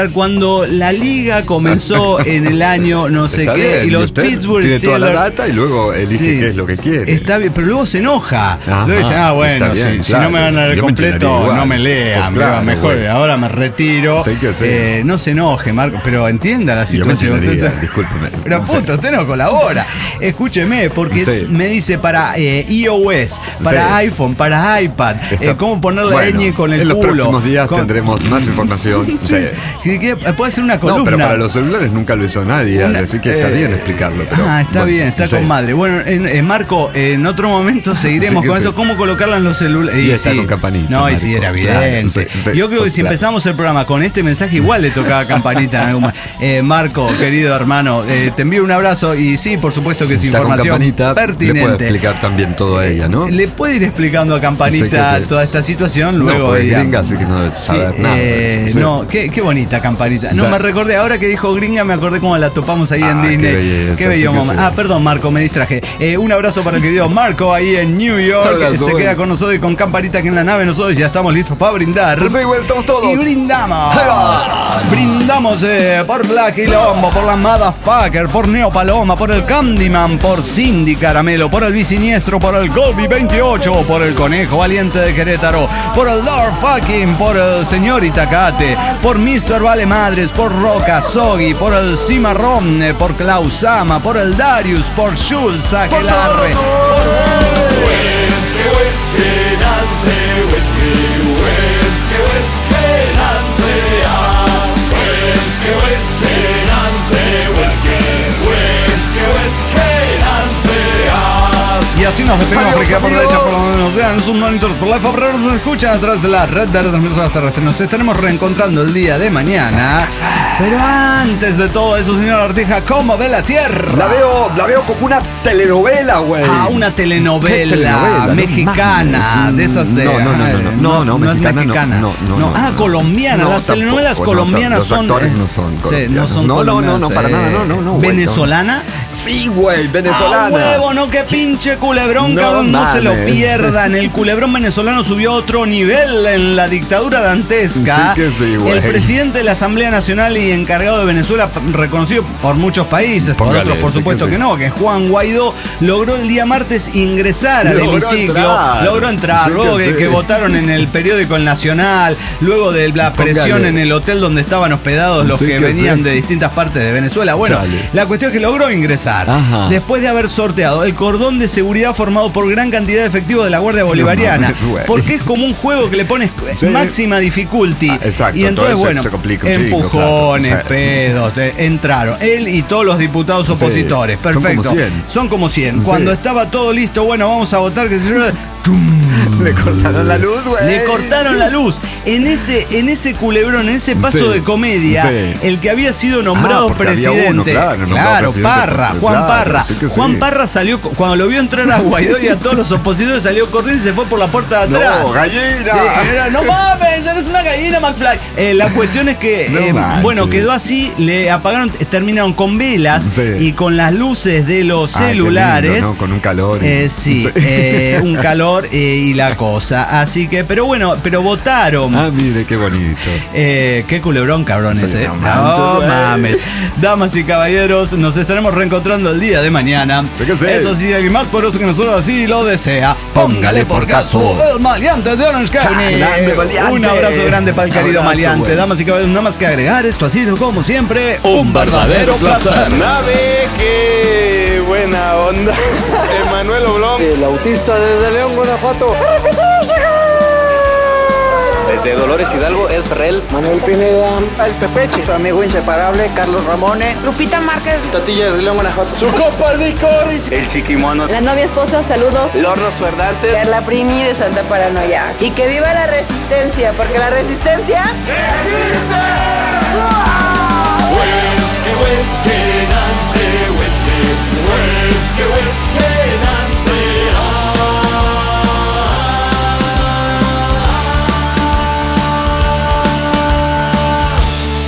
cuando la liga comenzó en el año no sé Está qué, bien, y los usted Pittsburgh tiene Steelers... toda la data y luego elige Sí, qué es lo que quiere. Está bien, pero luego se enoja. Ajá, luego dice, ah, bueno, está bien, si, claro. si no me van a dar el Yo me completo, enchinaría igual. no me lean. Pues claro, mejor, güey. ahora me retiro. Sí que sí. Eh, no se enoje, Marco, pero entienda la Yo me situación. enchinaría, discúlpeme. Pero No sé. puto, usted no colabora. Escúcheme, porque Sí. me dice para eh, iOS, para Sí. iPhone, para iPad, Está- eh, cómo ponerle Bueno, ñ con el en los culo. próximos días Con- tendremos más información. Sí. Sí. Si quiere, puede ser una columna. No, pero para los celulares nunca lo hizo nadie, Una- así que está eh, bien explicarlo. Pero, ah, está bueno, bien, está sí. con madre. Bueno, en, en Marco, en otro momento seguiremos Sí que con sí. esto, cómo colocarla en los celulares. Y está con campanita, No, y Marco. sí, era Claro, evidente. sí, sí, Yo creo que pues si claro. empezamos el programa con este mensaje, igual le tocaba campanita en algún momento. Eh, Marco, querido hermano, eh, te envío un abrazo y sí, por supuesto que es Está con información campanita, le pertinente. puede explicar también todo a ella, ¿no? Le puede ir explicando a Campanita Sí que sí. toda esta situación, No, luego porque ella- gringa, así que no debe Sí, saber nada. eh, de eso, sí. No, qué, qué bonita Campanita. No Ya. me recordé, ahora que dijo gringa, me acordé cómo la topamos ahí en Ah, qué Disney. belleza, Qué bello sí que momento. sí. Ah, perdón, Marco, me distraje. Eh, un abrazo para el querido Marco ahí en New York. Abrazo, Se bueno. queda con nosotros y con Campanita aquí en la nave. Nosotros ya estamos listos para brindar. Pues sí, güey, estamos todos. Y brindamos. Ahí va. Brindamos eh, por la Quilombo, por la Motherfucker, por Neo Paloma, por el Candyman, por Cindy Caramelo, por el Biciniestro, por el Golby veintiocho, por el Conejo Valiente de Querétaro, por el Lord Fucking, por el Señor Itacate, por mister Vale Madres, por Roca Soggy, por el Cimarrón, eh, por Klausama, por el Darius, por Schulz Aquelarre, Y así nos despedimos Adiós, porque por amigo. derecha, por lo menos nos vean sus monitores por la febrero nos escuchan a través de la red de retransmisores terrestres. Nos estaremos reencontrando el día de mañana. Pero antes de todo eso, señor Artija, ¿cómo ve la Tierra? La veo, la veo como una telenovela, güey. Ah, una telenovela, ¿Qué telenovela? No mexicana, mames. de esas de... No, no, no, no, no, no, no, no es mexicana, mexicana. no, no, no, Ah, no. colombiana, No, las telenovelas tampoco, no, colombianas los son... actores eh, no son sí, no colombianos. son No, no, no, colombianas, no, para eh, nada, no, no, no, güey, ¿Venezolana? Sí, güey, ¡Ah, venezolana. huevo! No, qué pinche culebrón, No cabrón, no se lo mames. pierdan. El culebrón venezolano subió a otro nivel en la dictadura dantesca. Sí que sí, güey. El presidente de la Asamblea Nacional y encargado de Venezuela, reconocido por muchos países, por Póngale, otros por sí supuesto que que, sí. no, que Juan Guaidó logró el día martes ingresar al Logró hemiciclo, entrar. logró entrar, Sí que luego que, sí. que votaron en el periódico El Nacional, luego de la presión Póngale. en el hotel donde estaban hospedados los Sí que, que venían sí. de distintas partes de Venezuela. Bueno, Chale. la cuestión es que logró ingresar. Ajá. Después de haber sorteado el cordón de seguridad formado por gran cantidad de efectivos de la Guardia Bolivariana. mames, güey. Porque es como un juego que le pones Sí. máxima difficulty. Ah, exacto, y entonces, entonces se- bueno, se complica un chingo, empujones, claro. O sea. pedos, eh, entraron. Él y todos los diputados Sí, opositores. son como Perfecto. cien. Son como cien. Sí. Cuando estaba todo listo, bueno, vamos a votar. Que se Le cortaron la luz, güey. Le cortaron la luz. En ese, en ese culebrón, en ese paso Sí, de comedia, sí. el que había sido nombrado Ah, porque había presidente. uno, claro, nombrado claro, presidente, Parra, porque- Juan claro, Parra. sí que sí. Juan Parra salió, cuando lo vio entrar a Guaidó y a todos los opositores, salió corriendo y se fue por la puerta de No, atrás. gallina. Sí, era, no mames, eres una gallina, McFly. Eh, la cuestión es que, No eh, manches. bueno, quedó así, le apagaron, terminaron con velas Sí. y con las luces de los Ay, qué celulares. lindo, ¿no? Con un calor. y- Eh, sí, eh, un calor eh, y la cosa. Así que, pero bueno, pero votaron. Ah, mire, qué bonito. Eh, qué culebrón, cabrones, Sí, eh. no No manches, güey. mames. Damas y caballeros, nos estaremos reencontrando el día de mañana. Sí que sí. Eso sí, alguien más poderoso que nosotros así lo desea. Póngale por caso. El maleante de Orange County. Grande Maleante. Un abrazo grande para el querido Abrazo, maleante. güey. Damas y caballeros, nada más que agregar. Esto ha sido, como siempre, un verdadero placer. Nave, qué buena onda. Emanuel Oblón. El autista desde León, Guanajuato. Desde Dolores Hidalgo, El Ferrell. Manuel Pineda. El Pepeche, su amigo inseparable, Carlos Ramone. Lupita Márquez, Tatilla desde León, Guanajuato. Su compa Licoris. El Chiquimono. la novia esposa, saludos. Lornos Ferdantes. Carla Primi de Santa Paranoia. Y que viva la resistencia, porque la resistencia...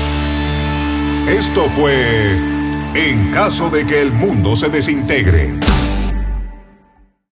Esto fue En caso de que el mundo se desintegre.